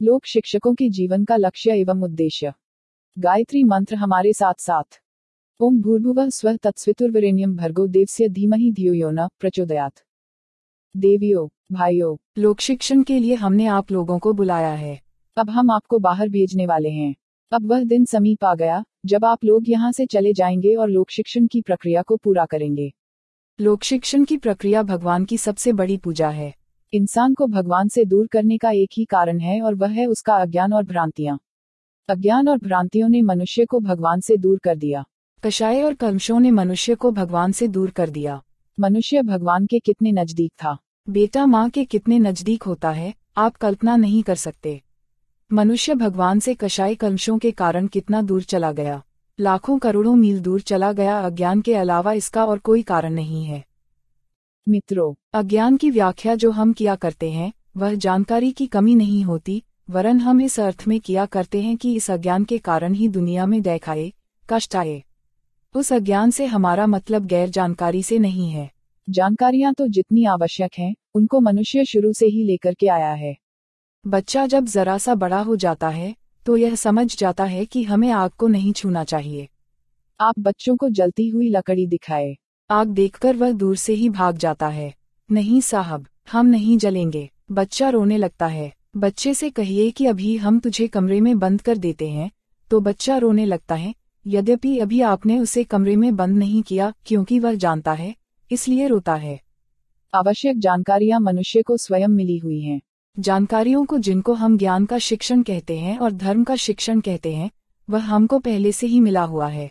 लोक शिक्षकों के जीवन का लक्ष्य एवं उद्देश्य। गायत्री मंत्र हमारे साथ साथ। ओम भूर्भुवः स्वः तत्सवितुर्वरेण्यं भर्गो देवस्य धीमहि धियो यो न प्रचोदयात्। देवियों, भाइयों, लोक शिक्षण के लिए हमने आप लोगों को बुलाया है। अब हम आपको बाहर भेजने वाले हैं। अब वह दिन समीप आ गया जब आप लोग यहाँ से चले जाएंगे और लोक शिक्षण की प्रक्रिया को पूरा करेंगे। लोक शिक्षण की प्रक्रिया भगवान की सबसे बड़ी पूजा है। इंसान को भगवान से दूर करने का एक ही कारण है और वह है उसका अज्ञान और भ्रांतियां। अज्ञान और भ्रांतियों ने मनुष्य को भगवान से दूर कर दिया। कषाय और कल्मषों ने मनुष्य को भगवान से दूर कर दिया। मनुष्य भगवान के कितने नजदीक था। बेटा माँ के कितने नजदीक होता है, आप कल्पना नहीं कर सकते। मनुष्य भगवान से कषाय कल्मषों के कारण कितना दूर चला गया, लाखों करोड़ों मील दूर चला गया। अज्ञान के अलावा इसका और कोई कारण नहीं है। मित्रों, अज्ञान की व्याख्या जो हम किया करते हैं वह जानकारी की कमी नहीं होती, वरन हम इस अर्थ में किया करते हैं कि इस अज्ञान के कारण ही दुनिया में दैख आए, कष्ट आए। उस अज्ञान से हमारा मतलब गैर जानकारी से नहीं है। जानकारियां तो जितनी आवश्यक हैं, उनको मनुष्य शुरू से ही लेकर के आया है। बच्चा जब जरा सा बड़ा हो जाता है तो यह समझ जाता है कि हमें आग को नहीं छूना चाहिए। आप बच्चों को जलती हुई लकड़ी दिखाए, आग देखकर वह दूर से ही भाग जाता है। नहीं साहब, हम नहीं जलेंगे। बच्चा रोने लगता है। बच्चे से कहिए कि अभी हम तुझे कमरे में बंद कर देते हैं, तो बच्चा रोने लगता है, यद्यपि अभी आपने उसे कमरे में बंद नहीं किया, क्योंकि वह जानता है, इसलिए रोता है। आवश्यक जानकारियां मनुष्य को स्वयं मिली हुई हैं। जानकारियों को जिनको हम ज्ञान का शिक्षण कहते हैं और धर्म का शिक्षण कहते हैं, वह हमको पहले से ही मिला हुआ है।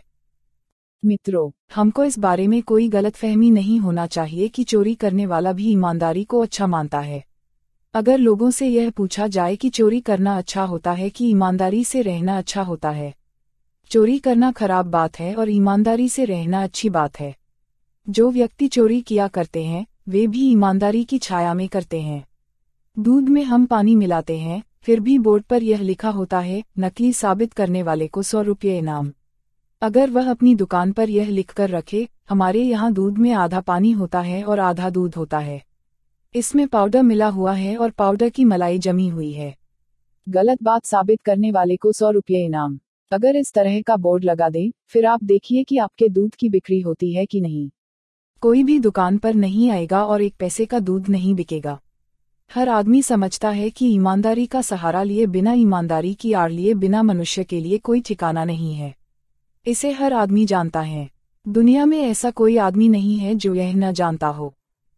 मित्रों, हमको इस बारे में कोई गलतफहमी नहीं होना चाहिए कि चोरी करने वाला भी ईमानदारी को अच्छा मानता है। अगर लोगों से यह पूछा जाए कि चोरी करना अच्छा होता है कि ईमानदारी से रहना अच्छा होता है, चोरी करना खराब बात है और ईमानदारी से रहना अच्छी बात है। जो व्यक्ति चोरी किया करते हैं वे भी ईमानदारी की छाया में करते हैं। दूध में हम पानी मिलाते हैं, फिर भी बोर्ड पर यह लिखा होता है, नकली साबित करने वाले को 100 रुपये इनाम। अगर वह अपनी दुकान पर यह लिखकर रखे, हमारे यहाँ दूध में आधा पानी होता है और आधा दूध होता है, इसमें पाउडर मिला हुआ है और पाउडर की मलाई जमी हुई है, गलत बात साबित करने वाले को 100 रुपये इनाम। अगर इस तरह का बोर्ड लगा दें, फिर आप देखिए कि आपके दूध की बिक्री होती है कि नहीं। कोई भी दुकान पर नहीं आएगा और 1 पैसे का दूध नहीं बिकेगा। हर आदमी समझता है कि ईमानदारी का सहारा लिए बिना, ईमानदारी की आड़ लिए बिना मनुष्य के लिए कोई ठिकाना नहीं है। इसे हर आदमी जानता है। दुनिया में ऐसा कोई आदमी नहीं है जो यह न जानता हो।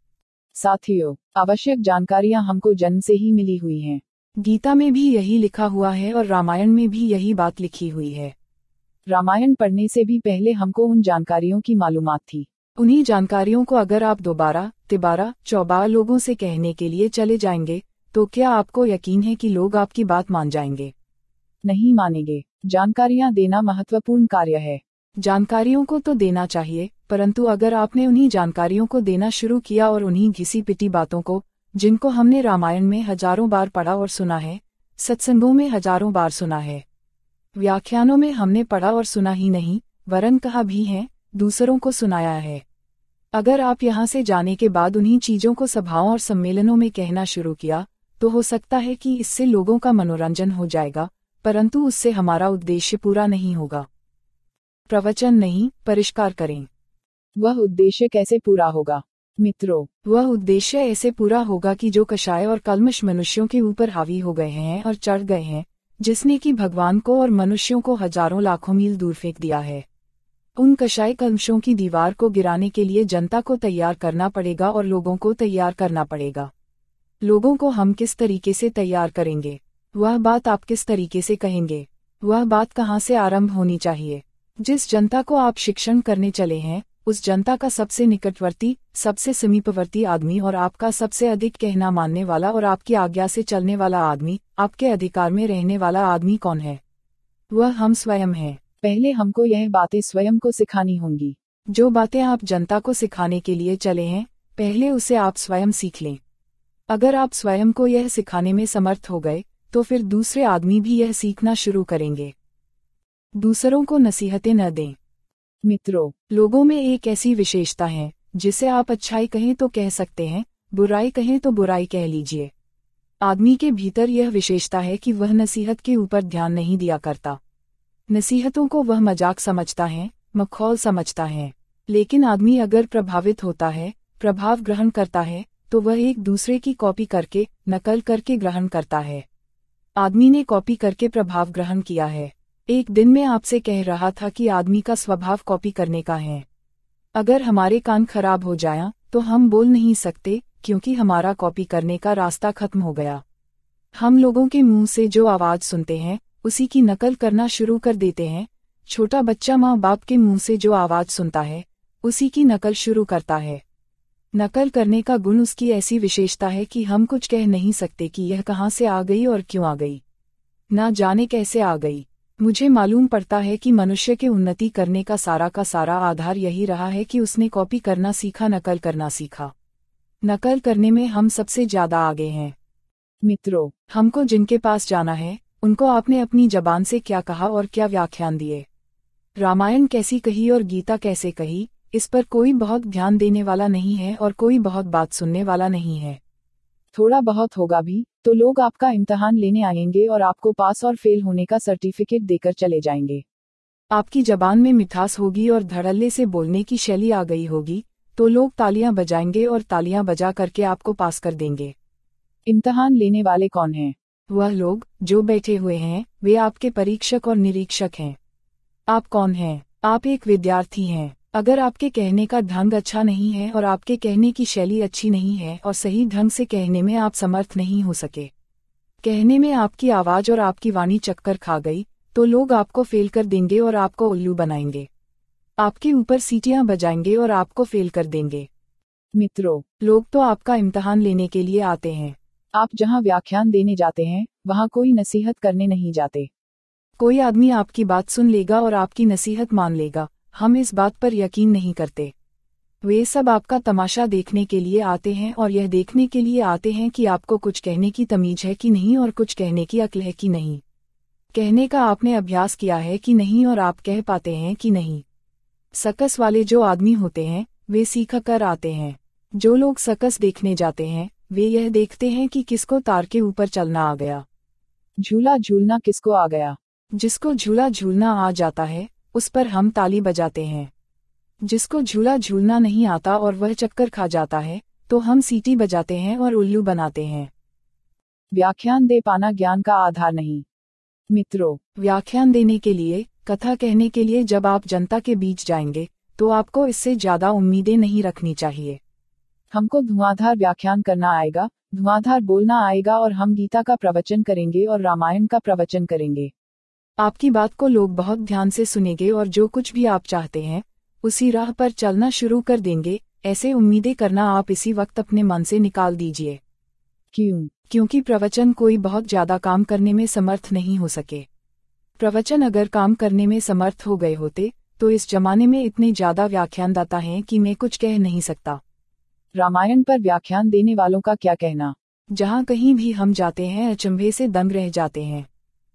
साथियों, आवश्यक जानकारियां हमको जन्म से ही मिली हुई हैं। गीता में भी यही लिखा हुआ है और रामायण में भी यही बात लिखी हुई है। रामायण पढ़ने से भी पहले हमको उन जानकारियों की मालूमात थी। उन्हीं जानकारियों को अगर आप दोबारा, तिबारा, चौबारा लोगों से कहने के लिए चले जाएंगे, तो क्या आपको यकीन है कि लोग आपकी बात मान जाएंगे? नहीं मानेंगे। जानकारियां देना महत्वपूर्ण कार्य है। जानकारियों को तो देना चाहिए, परंतु अगर आपने उन्हीं जानकारियों को देना शुरू किया और उन्हीं घिसी पिटी बातों को, जिनको हमने रामायण में हजारों बार पढ़ा और सुना है, सत्संगों में हजारों बार सुना है, व्याख्यानों में हमने पढ़ा और सुना ही नहीं, वरन कहा भी है, दूसरों को सुनाया है। अगर आप यहाँ से जाने के बाद उन्हीं चीजों को सभाओं और सम्मेलनों में कहना शुरू किया, तो हो सकता है कि इससे लोगों का मनोरंजन हो जाएगा, परंतु उससे हमारा उद्देश्य पूरा नहीं होगा। प्रवचन नहीं, परिष्कार करें। वह उद्देश्य कैसे पूरा होगा? मित्रों, वह उद्देश्य ऐसे पूरा होगा कि जो कषाय और कल्मष मनुष्यों के ऊपर हावी हो गए हैं और चढ़ गए हैं, जिसने कि भगवान को और मनुष्यों को हजारों लाखों मील दूर फेंक दिया है, उन कषाय कल्मषों की दीवार को गिराने के लिए जनता को तैयार करना पड़ेगा और लोगों को तैयार करना पड़ेगा। लोगों को हम किस तरीके से तैयार करेंगे? वह बात आप किस तरीके से कहेंगे? वह बात कहाँ से आरंभ होनी चाहिए? जिस जनता को आप शिक्षण करने चले हैं, उस जनता का सबसे निकटवर्ती, सबसे समीपवर्ती आदमी और आपका सबसे अधिक कहना मानने वाला और आपकी आज्ञा से चलने वाला आदमी, आपके अधिकार में रहने वाला आदमी कौन है? वह हम स्वयं हैं। पहले हमको यह बातें स्वयं को सिखानी होंगी। जो बातें आप जनता को सिखाने के लिए चले हैं, पहले उसे आप स्वयं सीख लें। अगर आप स्वयं को यह सिखाने में समर्थ हो गए, तो फिर दूसरे आदमी भी यह सीखना शुरू करेंगे। दूसरों को नसीहतें न दें। मित्रों, लोगों में एक ऐसी विशेषता है, जिसे आप अच्छाई कहें तो कह सकते हैं, बुराई कहें तो बुराई कह लीजिए। आदमी के भीतर यह विशेषता है कि वह नसीहत के ऊपर ध्यान नहीं दिया करता। नसीहतों को वह मजाक समझता है, मखौल समझता है। लेकिन आदमी अगर प्रभावित होता है, प्रभाव ग्रहण करता है, तो वह एक दूसरे की कॉपी करके, नकल करके ग्रहण करता है। आदमी ने कॉपी करके प्रभाव ग्रहण किया है। एक दिन मैं आपसे कह रहा था कि आदमी का स्वभाव कॉपी करने का है। अगर हमारे कान खराब हो जाया तो हम बोल नहीं सकते, क्योंकि हमारा कॉपी करने का रास्ता खत्म हो गया। हम लोगों के मुंह से जो आवाज सुनते हैं उसी की नकल करना शुरू कर देते हैं। छोटा बच्चा माँ बाप के मुंह से जो आवाज सुनता है उसी की नकल शुरू करता है। नकल करने का गुण उसकी ऐसी विशेषता है कि हम कुछ कह नहीं सकते कि यह कहाँ से आ गई और क्यों आ गई, ना जाने कैसे आ गई। मुझे मालूम पड़ता है कि मनुष्य के उन्नति करने का सारा आधार यही रहा है कि उसने कॉपी करना सीखा, नकल करना सीखा। नकल करने में हम सबसे ज्यादा आगे हैं। मित्रों, हमको जिनके पास जाना है उनको आपने अपनी जबान से क्या कहा और क्या व्याख्यान दिए, रामायण कैसी कही और गीता कैसे कही, इस पर कोई बहुत ध्यान देने वाला नहीं है और कोई बहुत बात सुनने वाला नहीं है। थोड़ा बहुत होगा भी तो लोग आपका इम्तिहान लेने आएंगे और आपको पास और फेल होने का सर्टिफिकेट देकर चले जाएंगे। आपकी जबान में मिठास होगी और धड़ल्ले से बोलने की शैली आ गई होगी तो लोग तालियां बजाएंगे और तालियां बजा करके आपको पास कर देंगे। इम्तिहान लेने वाले कौन हैं? वह लोग जो बैठे हुए हैं, वे आपके परीक्षक और निरीक्षक हैं। आप कौन हैं? आप एक विद्यार्थी हैं। अगर आपके कहने का ढंग अच्छा नहीं है और आपके कहने की शैली अच्छी नहीं है और सही ढंग से कहने में आप समर्थ नहीं हो सके, कहने में आपकी आवाज और आपकी वाणी चक्कर खा गई, तो लोग आपको फेल कर देंगे और आपको उल्लू बनाएंगे। आपके ऊपर सीटियां बजाएंगे और आपको फेल कर देंगे। मित्रों, लोग तो आपका इम्तिहान लेने के लिए आते हैं। आप जहां व्याख्यान देने जाते हैं वहां कोई नसीहत करने नहीं जाते। कोई आदमी आपकी बात सुन लेगा और आपकी नसीहत मान लेगा, हम इस बात पर यकीन नहीं करते। वे सब आपका तमाशा देखने के लिए आते हैं और यह देखने के लिए आते हैं कि आपको कुछ कहने की तमीज है कि नहीं और कुछ कहने की अक्ल है कि नहीं, कहने का आपने अभ्यास किया है कि नहीं और आप कह पाते हैं कि नहीं। सर्कस वाले जो आदमी होते हैं वे सीख कर आते हैं। जो लोग सर्कस देखने जाते हैं वे यह देखते हैं कि किसको तार के ऊपर चलना आ गया, झूला झूलना किसको आ गया। जिसको झूला झूलना आ जाता है उस पर हम ताली बजाते हैं। जिसको झूला झूलना नहीं आता और वह चक्कर खा जाता है तो हम सीटी बजाते हैं और उल्लू बनाते हैं। व्याख्यान दे पाना ज्ञान का आधार नहीं। मित्रों, व्याख्यान देने के लिए, कथा कहने के लिए जब आप जनता के बीच जाएंगे तो आपको इससे ज्यादा उम्मीदें नहीं रखनी चाहिए। हमको धुआंधार व्याख्यान करना आएगा, धुआंधार बोलना आएगा और हम गीता का प्रवचन करेंगे और रामायण का प्रवचन करेंगे। आपकी बात को लोग बहुत ध्यान से सुनेंगे और जो कुछ भी आप चाहते हैं उसी राह पर चलना शुरू कर देंगे। ऐसे उम्मीदें करना आप इसी वक्त अपने मन से निकाल दीजिए। क्यों? क्योंकि प्रवचन कोई बहुत ज्यादा काम करने में समर्थ नहीं हो सके। प्रवचन अगर काम करने में समर्थ हो गए होते तो इस जमाने में इतने ज्यादा व्याख्यानदाता हैं कि मैं कुछ कह नहीं सकता। रामायण पर व्याख्यान देने वालों का क्या कहना। जहाँ कहीं भी हम जाते हैं अचंभे से दंग रह जाते हैं।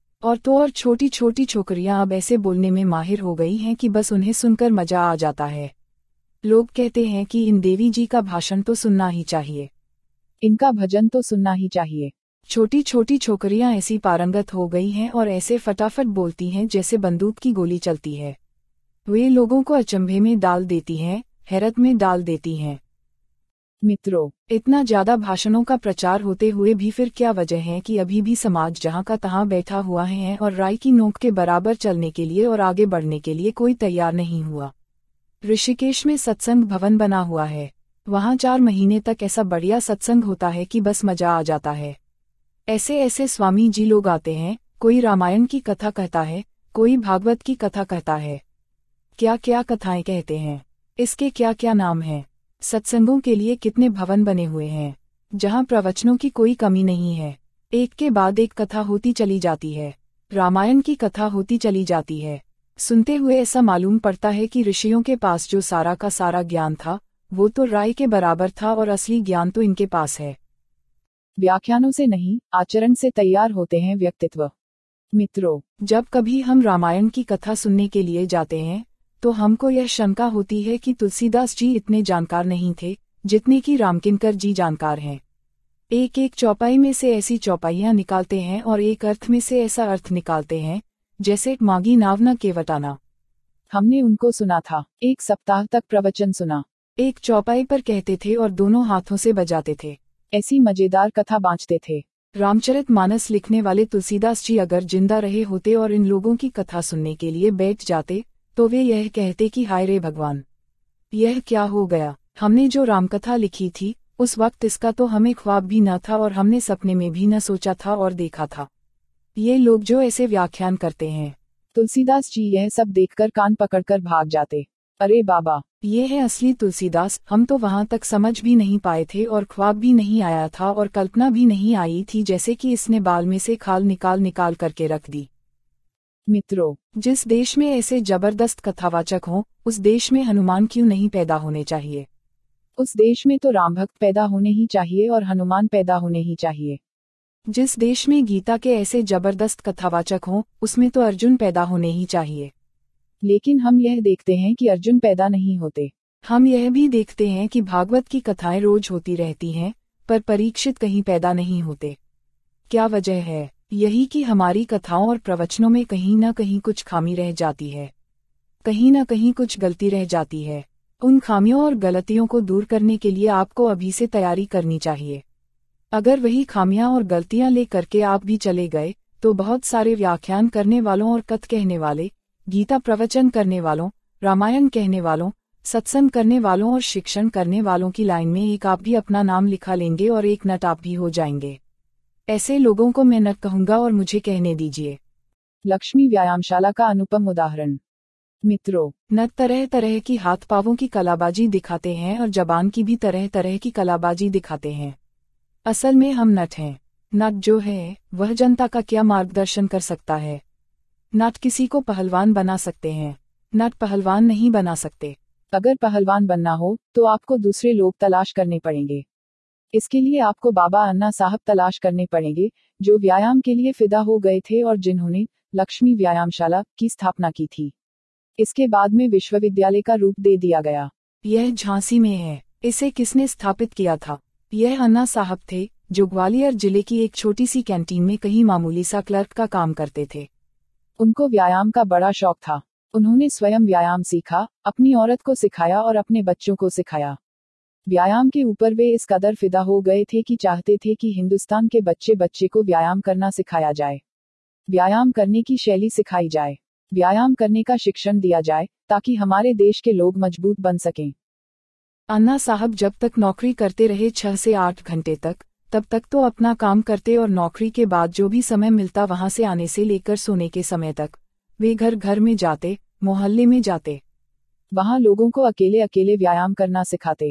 और छोटी छोटी छोकरियां अब ऐसे बोलने में माहिर हो गई हैं कि बस उन्हें सुनकर मजा आ जाता है। लोग कहते हैं कि इन देवी जी का भाषण तो सुनना ही चाहिए, इनका भजन तो सुनना ही चाहिए। छोटी छोटी छोकरियां ऐसी पारंगत हो गई हैं और ऐसे फटाफट बोलती हैं जैसे बंदूक की गोली चलती है। वे लोगों को अचंभे में डाल देती हैं, हैरत में डाल देती हैं। मित्रों, इतना ज्यादा भाषणों का प्रचार होते हुए भी फिर क्या वजह है कि अभी भी समाज जहां का तहां बैठा हुआ है और राई की नोक के बराबर चलने के लिए और आगे बढ़ने के लिए कोई तैयार नहीं हुआ। ऋषिकेश में सत्संग भवन बना हुआ है, वहां 4 महीने तक ऐसा बढ़िया सत्संग होता है कि बस मजा आ जाता है। ऐसे ऐसे स्वामी जी लोग आते हैं, कोई रामायण की कथा कहता है, कोई भागवत की कथा कहता है। क्या क्या कथाएं कहते हैं, इसके क्या क्या नाम हैं। सत्संगों के लिए कितने भवन बने हुए हैं जहां प्रवचनों की कोई कमी नहीं है। एक के बाद एक कथा होती चली जाती है, रामायण की कथा होती चली जाती है। सुनते हुए ऐसा मालूम पड़ता है कि ऋषियों के पास जो सारा का सारा ज्ञान था वो तो राय के बराबर था और असली ज्ञान तो इनके पास है। व्याख्यानों से नहीं, आचरण से तैयार होते हैं व्यक्तित्व। मित्रों, जब कभी हम रामायण की कथा सुनने के लिए जाते हैं तो हमको यह शंका होती है कि तुलसीदास जी इतने जानकार नहीं थे जितने कि रामकिंकर जी जानकार हैं। एक एक चौपाई में से ऐसी चौपाइयाँ निकालते हैं और एक अर्थ में से ऐसा अर्थ निकालते हैं, जैसे मागी नावना केवटाना। हमने उनको सुना था, 1 सप्ताह तक प्रवचन सुना। एक चौपाई पर कहते थे और दोनों हाथों से बजाते थे। ऐसी मजेदार कथा बाँचते थे। रामचरितमानस लिखने वाले तुलसीदास जी अगर जिंदा रहे होते और इन लोगों की कथा सुनने के लिए बैठ जाते, तो वे यह कहते कि हाय रे भगवान, यह क्या हो गया। हमने जो रामकथा लिखी थी, उस वक्त इसका तो हमें ख्वाब भी न था और हमने सपने में भी न सोचा था और देखा था। ये लोग जो ऐसे व्याख्यान करते हैं। तुलसीदास जी यह सब देखकर कान पकड़कर भाग जाते। अरे बाबा, ये है असली तुलसीदास, हम तो वहां तक समझ भी नहीं पाए थे और ख्वाब भी नहीं आया था और कल्पना भी नहीं आई थी, जैसे कि इसने बाल में से खाल निकाल निकाल करके रख दी। मित्रों, जिस देश में ऐसे जबरदस्त कथावाचक हों, उस देश में हनुमान क्यों नहीं पैदा होने चाहिए। उस देश में तो राम भक्त पैदा होने ही चाहिए और हनुमान पैदा होने ही चाहिए। जिस देश में गीता के ऐसे जबरदस्त कथावाचक हों, उसमें तो अर्जुन पैदा होने ही चाहिए। लेकिन हम यह देखते हैं कि अर्जुन पैदा नहीं होते। हम यह भी देखते हैं कि भागवत की कथाएं रोज होती रहती हैं, पर परीक्षित कहीं पैदा नहीं होते। क्या वजह है? यही कि हमारी कथाओं और प्रवचनों में कहीं न कहीं कुछ खामी रह जाती है, कहीं न कहीं कुछ गलती रह जाती है। उन खामियों और गलतियों को दूर करने के लिए आपको अभी से तैयारी करनी चाहिए। अगर वही खामियां और गलतियां ले करके आप भी चले गए, तो बहुत सारे व्याख्यान करने वालों और कथ कहने वाले, गीता प्रवचन करने वालों, रामायण कहने वालों, सत्संग करने वालों और शिक्षण करने वालों की लाइन में एक आप भी अपना नाम लिखा लेंगे और एक नट आप भी हो जाएंगे। ऐसे लोगों को मैं नट कहूंगा और मुझे कहने दीजिए। लक्ष्मी व्यायामशाला का अनुपम उदाहरण। मित्रों, नट तरह तरह की हाथ पावों की कलाबाजी दिखाते हैं और जबान की भी तरह तरह की कलाबाजी दिखाते हैं। असल में हम नट हैं। नट जो है, वह जनता का क्या मार्गदर्शन कर सकता है। नट किसी को पहलवान बना सकते हैं, नट पहलवान नहीं बना सकते। अगर पहलवान बनना हो तो आपको दूसरे लोग तलाश करने पड़ेंगे। इसके लिए आपको बाबा अन्ना साहब तलाश करने पड़ेंगे, जो व्यायाम के लिए फिदा हो गए थे और जिन्होंने लक्ष्मी व्यायामशाला की स्थापना की थी। इसके बाद में विश्वविद्यालय का रूप दे दिया गया। यह झांसी में है। इसे किसने स्थापित किया था? यह अन्ना साहब थे, जो ग्वालियर जिले की एक छोटी सी कैंटीन में कहीं मामूली सा क्लर्क का काम करते थे। उनको व्यायाम का बड़ा शौक था। उन्होंने स्वयं व्यायाम सीखा, अपनी औरत को सिखाया और अपने बच्चों को सिखाया। व्यायाम के ऊपर वे इस कदर फिदा हो गए थे कि चाहते थे कि हिंदुस्तान के बच्चे बच्चे को व्यायाम करना सिखाया जाए, व्यायाम करने की शैली सिखाई जाए, व्यायाम करने का शिक्षण दिया जाए, ताकि हमारे देश के लोग मजबूत बन सकें। अन्ना साहब जब तक नौकरी करते रहे 6 से 8 घंटे तक, तब तक तो अपना काम करते और नौकरी के बाद जो भी समय मिलता वहां से आने से लेकर सोने के समय तक वे घर घर में जाते, मोहल्ले में जाते। वहां लोगों को अकेले अकेले व्यायाम करना सिखाते।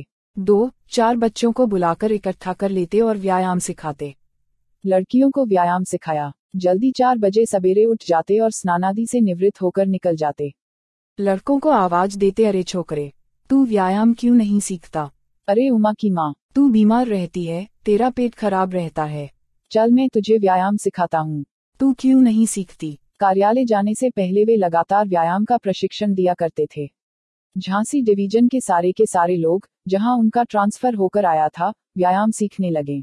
2-4 बच्चों को बुलाकर इकट्ठा कर लेते और व्यायाम सिखाते। लड़कियों को व्यायाम सिखाया। जल्दी 4 बजे सवेरे उठ जाते और स्नानादि से निवृत्त होकर निकल जाते। लड़कों को आवाज देते, अरे छोकरे, तू व्यायाम क्यों नहीं सीखता? अरे उमा की माँ, तू बीमार रहती है, तेरा पेट खराब रहता है, चल मैं तुझे व्यायाम सिखाता हूँ। तू क्यों नहीं सीखती? कार्यालय जाने से पहले वे लगातार व्यायाम का प्रशिक्षण दिया करते थे। झांसी डिवीजन के सारे लोग, जहां उनका ट्रांसफर होकर आया था, व्यायाम सीखने लगे।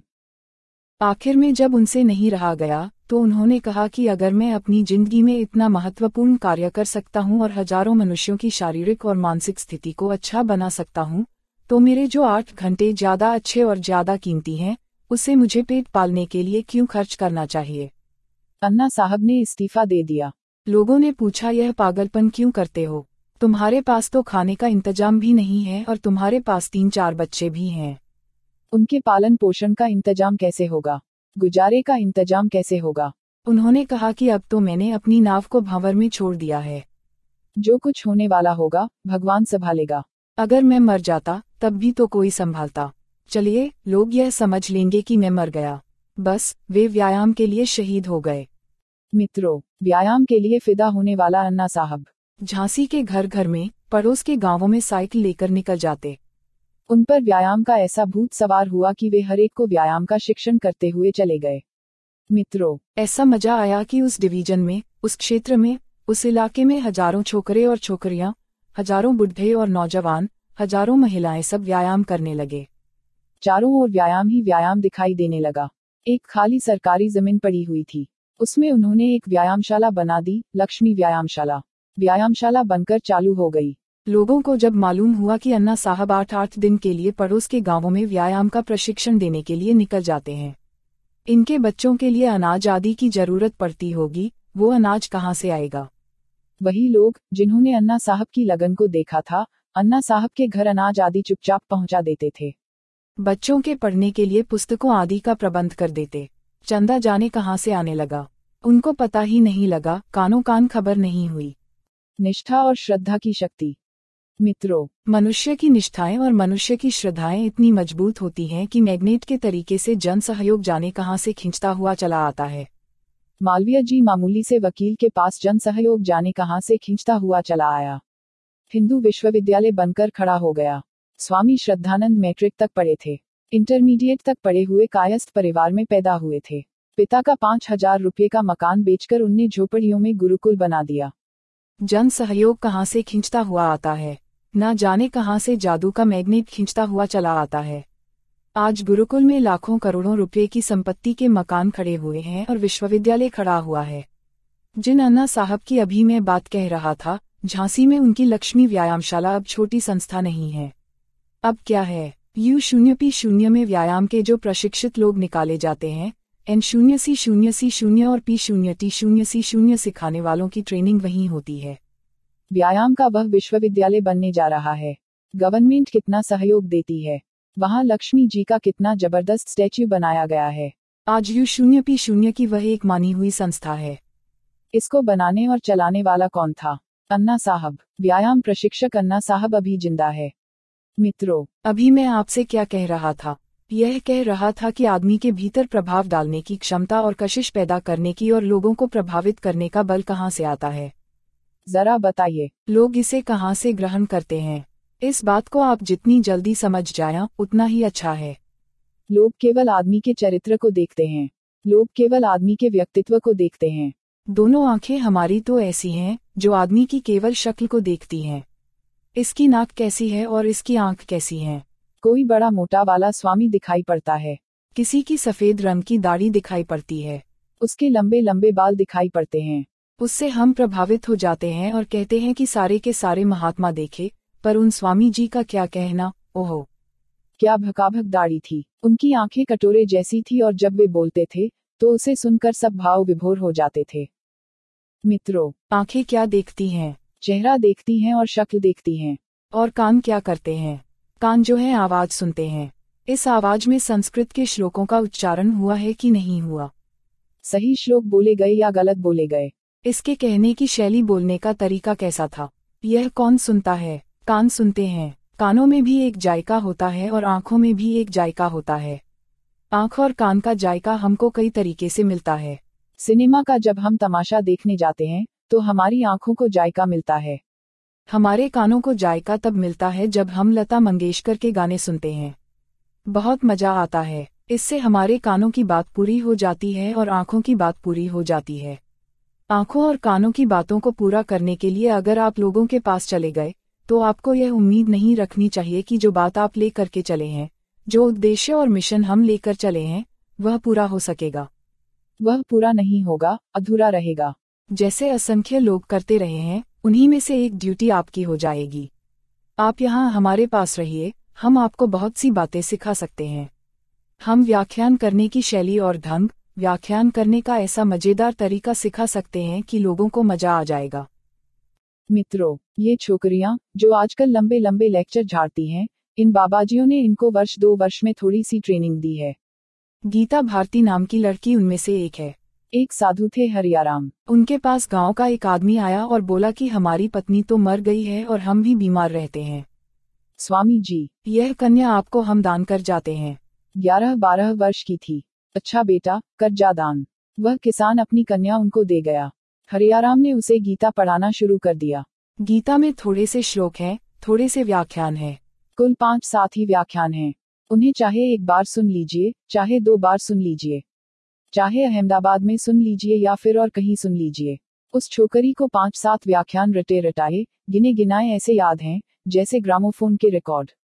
आखिर में जब उनसे नहीं रहा गया, तो उन्होंने कहा कि अगर मैं अपनी जिंदगी में इतना महत्वपूर्ण कार्य कर सकता हूं और हजारों मनुष्यों की शारीरिक और मानसिक स्थिति को अच्छा बना सकता हूं, तो मेरे जो 8 घंटे ज्यादा अच्छे और ज्यादा कीमती हैं, उससे मुझे पेट पालने के लिए क्यों खर्च करना चाहिए। अन्ना साहब ने इस्तीफा दे दिया। लोगों ने पूछा, यह पागलपन क्यों करते हो? तुम्हारे पास तो खाने का इंतजाम भी नहीं है और तुम्हारे पास 3-4 बच्चे भी हैं। उनके पालन पोषण का इंतजाम कैसे होगा? गुजारे का इंतजाम कैसे होगा? उन्होंने कहा कि अब तो मैंने अपनी नाव को भंवर में छोड़ दिया है। जो कुछ होने वाला होगा, भगवान संभालेगा। अगर मैं मर जाता, तब भी तो कोई संभालता। चलिए, लोग यह समझ लेंगे कि मैं मर गया। बस, वे व्यायाम के लिए शहीद हो गए। मित्रों, व्यायाम के लिए फिदा होने वाला अन्ना साहब झांसी के घर घर में, पड़ोस के गांवों में साइकिल लेकर निकल जाते। उन पर व्यायाम का ऐसा भूत सवार हुआ कि वे हर एक को व्यायाम का शिक्षण करते हुए चले गए। मित्रों, ऐसा मजा आया कि उस डिवीजन में, उस क्षेत्र में, उस इलाके में हजारों छोकरे और छोकरियां, हजारों बुढ़े और नौजवान, हजारों महिलाएं सब व्यायाम करने लगे। चारों ओर व्यायाम ही व्यायाम दिखाई देने लगा। एक खाली सरकारी जमीन पड़ी हुई थी, उसमें उन्होंने एक व्यायामशाला बना दी, लक्ष्मी व्यायामशाला। व्यायामशाला बनकर चालू हो गई। लोगों को जब मालूम हुआ कि अन्ना साहब 8-8 दिन के लिए पड़ोस के गांवों में व्यायाम का प्रशिक्षण देने के लिए निकल जाते हैं, इनके बच्चों के लिए अनाज आदि की जरूरत पड़ती होगी, वो अनाज कहाँ से आएगा? वही लोग जिन्होंने अन्ना साहब की लगन को देखा था, अन्ना साहब के घर अनाज आदि चुपचाप पहुंचा देते थे। बच्चों के पढ़ने के लिए पुस्तकों आदि का प्रबंध कर देते। चंदा जाने कहाँ से आने लगा, उनको पता ही नहीं लगा, कानों कान खबर नहीं हुई। निष्ठा और श्रद्धा की शक्ति। मित्रों, मनुष्य की निष्ठाएं और मनुष्य की श्रद्धाएं इतनी मजबूत होती हैं कि मैग्नेट के तरीके से जन सहयोग जाने कहाँ से खींचता हुआ चला आता है। मालवीय जी मामूली से वकील के पास जन सहयोग जाने कहाँ से खींचता हुआ चला आया। हिंदू विश्वविद्यालय बनकर खड़ा हो गया। स्वामी श्रद्धानंद मैट्रिक तक पढ़े थे। इंटरमीडिएट तक पढ़े हुए कायस्थ परिवार में पैदा हुए थे। पिता का 5,000 रुपये का मकान बेचकर उनने झोपड़ियों में गुरुकुल बना दिया। जन सहयोग कहाँ से खींचता हुआ आता है, ना जाने कहाँ से जादू का मैग्नेट खींचता हुआ चला आता है। आज गुरुकुल में लाखों करोड़ों रुपए की संपत्ति के मकान खड़े हुए हैं और विश्वविद्यालय खड़ा हुआ है। जिन अन्ना साहब की अभी मैं बात कह रहा था, झांसी में उनकी लक्ष्मी व्यायामशाला अब छोटी संस्था नहीं है। अब क्या है? U0P0 में व्यायाम के जो प्रशिक्षित लोग निकाले जाते हैं, N0C0C0 और P0T0C0 सिखाने वालों की ट्रेनिंग वहीं होती है। व्यायाम का वह विश्वविद्यालय बनने जा रहा है। गवर्नमेंट कितना सहयोग देती है। वहाँ लक्ष्मी जी का कितना जबरदस्त स्टैच्यू बनाया गया है। आज U0P0 की वह एक मानी हुई संस्था है। इसको बनाने और चलाने वाला कौन था? अन्ना साहब। व्यायाम प्रशिक्षक अन्ना साहब अभी जिंदा है। मित्रों, अभी मैं आपसे क्या कह रहा था? यह कह रहा था कि आदमी के भीतर प्रभाव डालने की क्षमता और कशिश पैदा करने की और लोगों को प्रभावित करने का बल कहाँ से आता है? जरा बताइए। लोग इसे कहाँ से ग्रहण करते हैं? इस बात को आप जितनी जल्दी समझ जाएं, उतना ही अच्छा है। लोग केवल आदमी के चरित्र को देखते हैं। लोग केवल आदमी के व्यक्तित्व को देखते हैं। दोनों आंखें हमारी तो ऐसी हैं, जो आदमी की केवल शक्ल को देखती हैं। इसकी नाक कैसी है और इसकी आंख कैसी है? कोई बड़ा मोटा वाला स्वामी दिखाई पड़ता है। किसी की सफेद रंग की दाढ़ी दिखाई पड़ती है। उसके लंबे लंबे बाल दिखाई पड़ते हैं। उससे हम प्रभावित हो जाते हैं और कहते हैं कि सारे के सारे महात्मा देखे, पर उन स्वामी जी का क्या कहना? ओहो, क्या भकाभक दाढ़ी थी। उनकी आंखें कटोरे जैसी थी और जब वे बोलते थे तो उसे सुनकर सब भाव विभोर हो जाते थे। मित्रों, आंखें क्या देखती हैं? चेहरा देखती हैं और शक्ल देखती हैं। और कान क्या करते हैं? कान जो है आवाज सुनते हैं। इस आवाज में संस्कृत के श्लोकों का उच्चारण हुआ है कि नहीं हुआ? सही श्लोक बोले गए या गलत बोले गए? इसके कहने की शैली, बोलने का तरीका कैसा था? यह कौन सुनता है? कान सुनते हैं। कानों में भी एक जायका होता है और आंखों में भी एक जायका होता है। आंख और कान का जायका हमको कई तरीके से मिलता है। सिनेमा का जब हम तमाशा देखने जाते हैं तो हमारी आंखों को जायका मिलता है। हमारे कानों को जायका तब मिलता है जब हम लता मंगेशकर के गाने सुनते हैं। बहुत मजा आता है। इससे हमारे कानों की बात पूरी हो जाती है और आंखों की बात पूरी हो जाती है। आंखों और कानों की बातों को पूरा करने के लिए अगर आप लोगों के पास चले गए, तो आपको यह उम्मीद नहीं रखनी चाहिए कि जो बात आप लेकर के चले हैं, जो उद्देश्य और मिशन हम लेकर चले हैं, वह पूरा हो सकेगा। वह पूरा नहीं होगा, अधूरा रहेगा। जैसे असंख्य लोग करते रहे हैं, उन्हीं में से एक ड्यूटी आपकी हो जाएगी। आप यहाँ हमारे पास रहिए, हम आपको बहुत सी बातें सिखा सकते हैं। हम व्याख्यान करने की शैली और ढंग, व्याख्यान करने का ऐसा मजेदार तरीका सिखा सकते हैं कि लोगों को मजा आ जाएगा। मित्रों, ये छोकरियां जो आजकल लंबे लंबे लेक्चर झाड़ती हैं, इन बाबाजियों ने इनको 1-2 वर्ष में थोड़ी सी ट्रेनिंग दी है। गीता भारती नाम की लड़की उनमें से एक है। एक साधु थे हरियाराम। उनके पास गांव का एक आदमी आया और बोला कि हमारी पत्नी तो मर गई है और हम भी बीमार रहते हैं। स्वामी जी, यह कन्या आपको हम दान कर जाते हैं। 11-12 वर्ष की थी। अच्छा बेटा, कर जा दान। वह किसान अपनी कन्या उनको दे गया। हरियाराम ने उसे गीता पढ़ाना शुरू कर दिया। गीता में थोड़े से श्लोक हैं, थोड़े से व्याख्यान हैं। कुल 5-7 ही व्याख्यान हैं। उन्हें चाहे एक बार सुन लीजिए, चाहे 2 बार सुन लीजिए, चाहे अहमदाबाद में सुन लीजिए या फिर और कहीं सुन लीजिए। उस छोकरी को 5-7 व्याख्यान रटे रटाए, गिने गिनाए ऐसे याद हैं, जैसे ग्रामोफोन के रिकॉर्ड।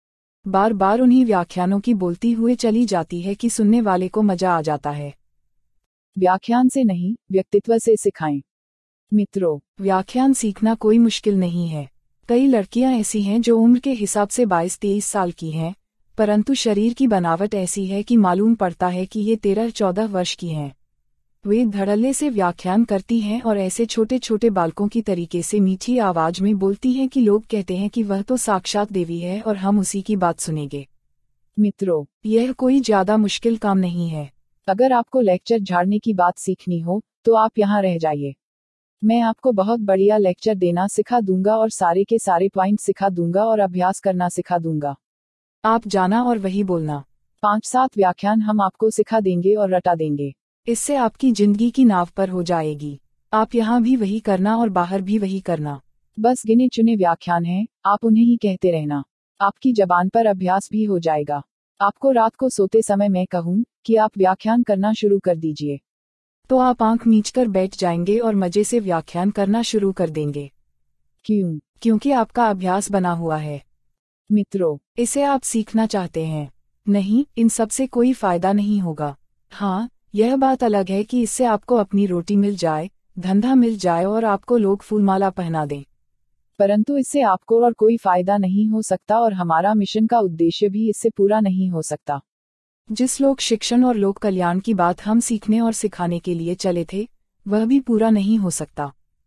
बार बार उन्हीं व्याख्यानों की बोलती हुए चली जाती है कि सुनने वाले को मजा आ जाता है। व्याख्यान से नहीं, व्यक्तित्व से सिखाएं। मित्रों, व्याख्यान सीखना कोई मुश्किल नहीं है। कई लड़कियां ऐसी हैं जो उम्र के हिसाब से 22-23 साल की हैं, परंतु शरीर की बनावट ऐसी है कि मालूम पड़ता है कि ये 13-14 वर्ष की हैं। वे धड़ल्ले से व्याख्यान करती हैं और ऐसे छोटे छोटे बालकों की तरीके से मीठी आवाज में बोलती हैं कि लोग कहते हैं कि वह तो साक्षात देवी है और हम उसी की बात सुनेंगे। मित्रों, यह कोई ज्यादा मुश्किल काम नहीं है। अगर आपको लेक्चर झाड़ने की बात सीखनी हो तो आप यहाँ रह जाइए। मैं आपको बहुत बढ़िया लेक्चर देना सिखा दूंगा और सारे के सारे पॉइंट सिखा दूंगा और अभ्यास करना सिखा दूंगा। आप जाना और वही बोलना। 5-7 व्याख्यान हम आपको सिखा देंगे और रटा देंगे। इससे आपकी जिंदगी की नाव पर हो जाएगी। आप यहाँ भी वही करना और बाहर भी वही करना। बस गिने चुने व्याख्यान हैं, आप उन्हें ही कहते रहना। आपकी जबान पर अभ्यास भी हो जाएगा। आपको रात को सोते समय मैं कहूँ कि आप व्याख्यान करना शुरू कर दीजिए, तो आप आंख मीचकर बैठ जाएंगे और मजे से व्याख्यान करना शुरू कर देंगे। क्यों? क्योंकि आपका अभ्यास बना हुआ है। मित्रों, इसे आप सीखना चाहते हैं। नहीं, इन सब से कोई फायदा नहीं होगा। हाँ, यह बात अलग है कि इससे आपको अपनी रोटी मिल जाए, धंधा मिल जाए और आपको लोग फूलमाला पहना दें, परंतु इससे आपको और कोई फायदा नहीं हो सकता और हमारा मिशन का उद्देश्य भी इससे पूरा नहीं हो सकता। जिस लोक शिक्षण और लोक कल्याण की बात हम सीखने और सिखाने के लिए चले थे, वह भी पूरा नहीं हो सकता।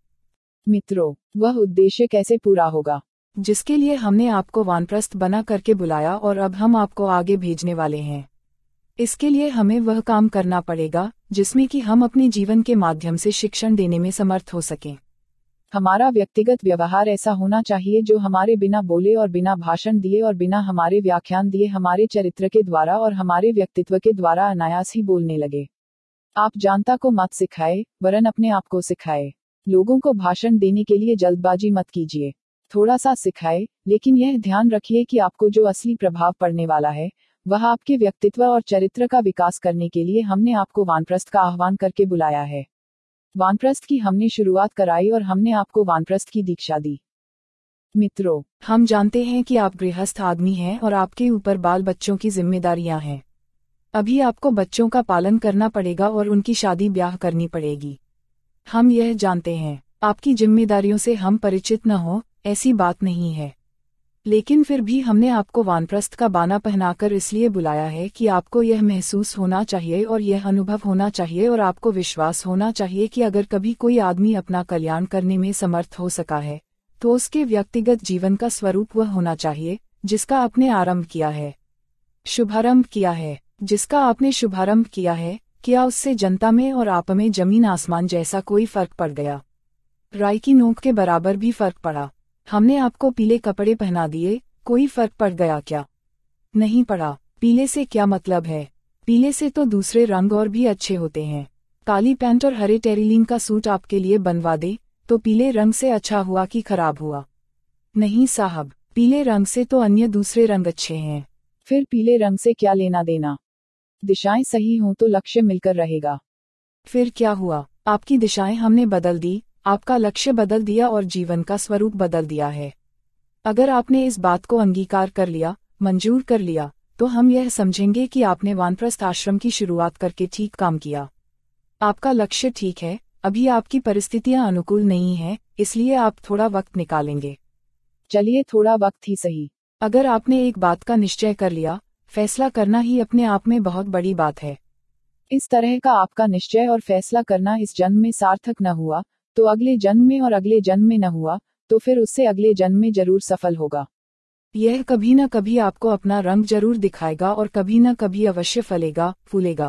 मित्रों, वह उद्देश्य कैसे पूरा होगा जिसके लिए हमने आपको वानप्रस्थ बना करके बुलाया और अब हम आपको आगे भेजने वाले हैं? इसके लिए हमें वह काम करना पड़ेगा जिसमें कि हम अपने जीवन के माध्यम से शिक्षण देने में समर्थ हो सकें। हमारा व्यक्तिगत व्यवहार ऐसा होना चाहिए जो हमारे बिना बोले और बिना भाषण दिए और बिना हमारे व्याख्यान दिए हमारे चरित्र के द्वारा और हमारे व्यक्तित्व के द्वारा अनायास ही बोलने लगे। आप जानता को मत सिखाए, वरन अपने आप को सिखाए। लोगों को भाषण देने के लिए जल्दबाजी मत कीजिए। थोड़ा सा सिखाए, लेकिन यह ध्यान रखिए कि आपको जो असली प्रभाव पड़ने वाला है वह आपके व्यक्तित्व और चरित्र का विकास करने के लिए हमने आपको वानप्रस्थ का आह्वान करके बुलाया है। वानप्रस्थ की हमने शुरुआत कराई और हमने आपको वानप्रस्थ की दीक्षा दी। मित्रों, हम जानते हैं कि आप गृहस्थ आदमी हैं और आपके ऊपर बाल बच्चों की जिम्मेदारियां हैं। अभी आपको बच्चों का पालन करना पड़ेगा और उनकी शादी ब्याह करनी पड़ेगी। हम यह जानते हैं। आपकी जिम्मेदारियों से हम परिचित न हो, ऐसी बात नहीं है। लेकिन फिर भी हमने आपको वानप्रस्थ का बाना पहनाकर इसलिए बुलाया है कि आपको यह महसूस होना चाहिए और यह अनुभव होना चाहिए और आपको विश्वास होना चाहिए कि अगर कभी कोई आदमी अपना कल्याण करने में समर्थ हो सका है, तो उसके व्यक्तिगत जीवन का स्वरूप वह होना चाहिए जिसका आपने आरंभ किया है, शुभारंभ किया है। जिसका आपने शुभारंभ किया है, क्या उससे जनता में और आप में जमीन आसमान जैसा कोई फर्क पड़ गया? राई की नोक के बराबर भी फर्क पड़ा। हमने आपको पीले कपड़े पहना दिए, कोई फर्क पड़ गया क्या? नहीं पड़ा। पीले से क्या मतलब है? पीले से तो दूसरे रंग और भी अच्छे होते हैं। काली पैंट और हरे टेरिलीन का सूट आपके लिए बनवा दे, तो पीले रंग से अच्छा हुआ कि खराब हुआ? नहीं साहब, पीले रंग से तो अन्य दूसरे रंग अच्छे हैं। फिर पीले रंग से क्या लेना देना? दिशाएं सही हों तो लक्ष्य मिलकर रहेगा। फिर क्या हुआ? आपकी दिशाएं हमने बदल दी, आपका लक्ष्य बदल दिया और जीवन का स्वरूप बदल दिया है। अगर आपने इस बात को अंगीकार कर लिया, मंजूर कर लिया, तो हम यह समझेंगे कि आपने वानप्रस्थ आश्रम की शुरुआत करके ठीक काम किया। आपका लक्ष्य ठीक है, अभी आपकी परिस्थितियां अनुकूल नहीं हैं, इसलिए आप थोड़ा वक्त निकालेंगे। चलिए, थोड़ा वक्त ही सही। अगर आपने एक बात का निश्चय कर लिया, फैसला करना ही अपने आप में बहुत बड़ी बात है। इस तरह का आपका निश्चय और फैसला करना इस जन्म में सार्थक न हुआ तो अगले जन्म में, और अगले जन्म में न हुआ तो फिर उससे अगले जन्म में जरूर सफल होगा। यह कभी न कभी आपको अपना रंग जरूर दिखाएगा और कभी न कभी अवश्य फलेगा, फूलेगा।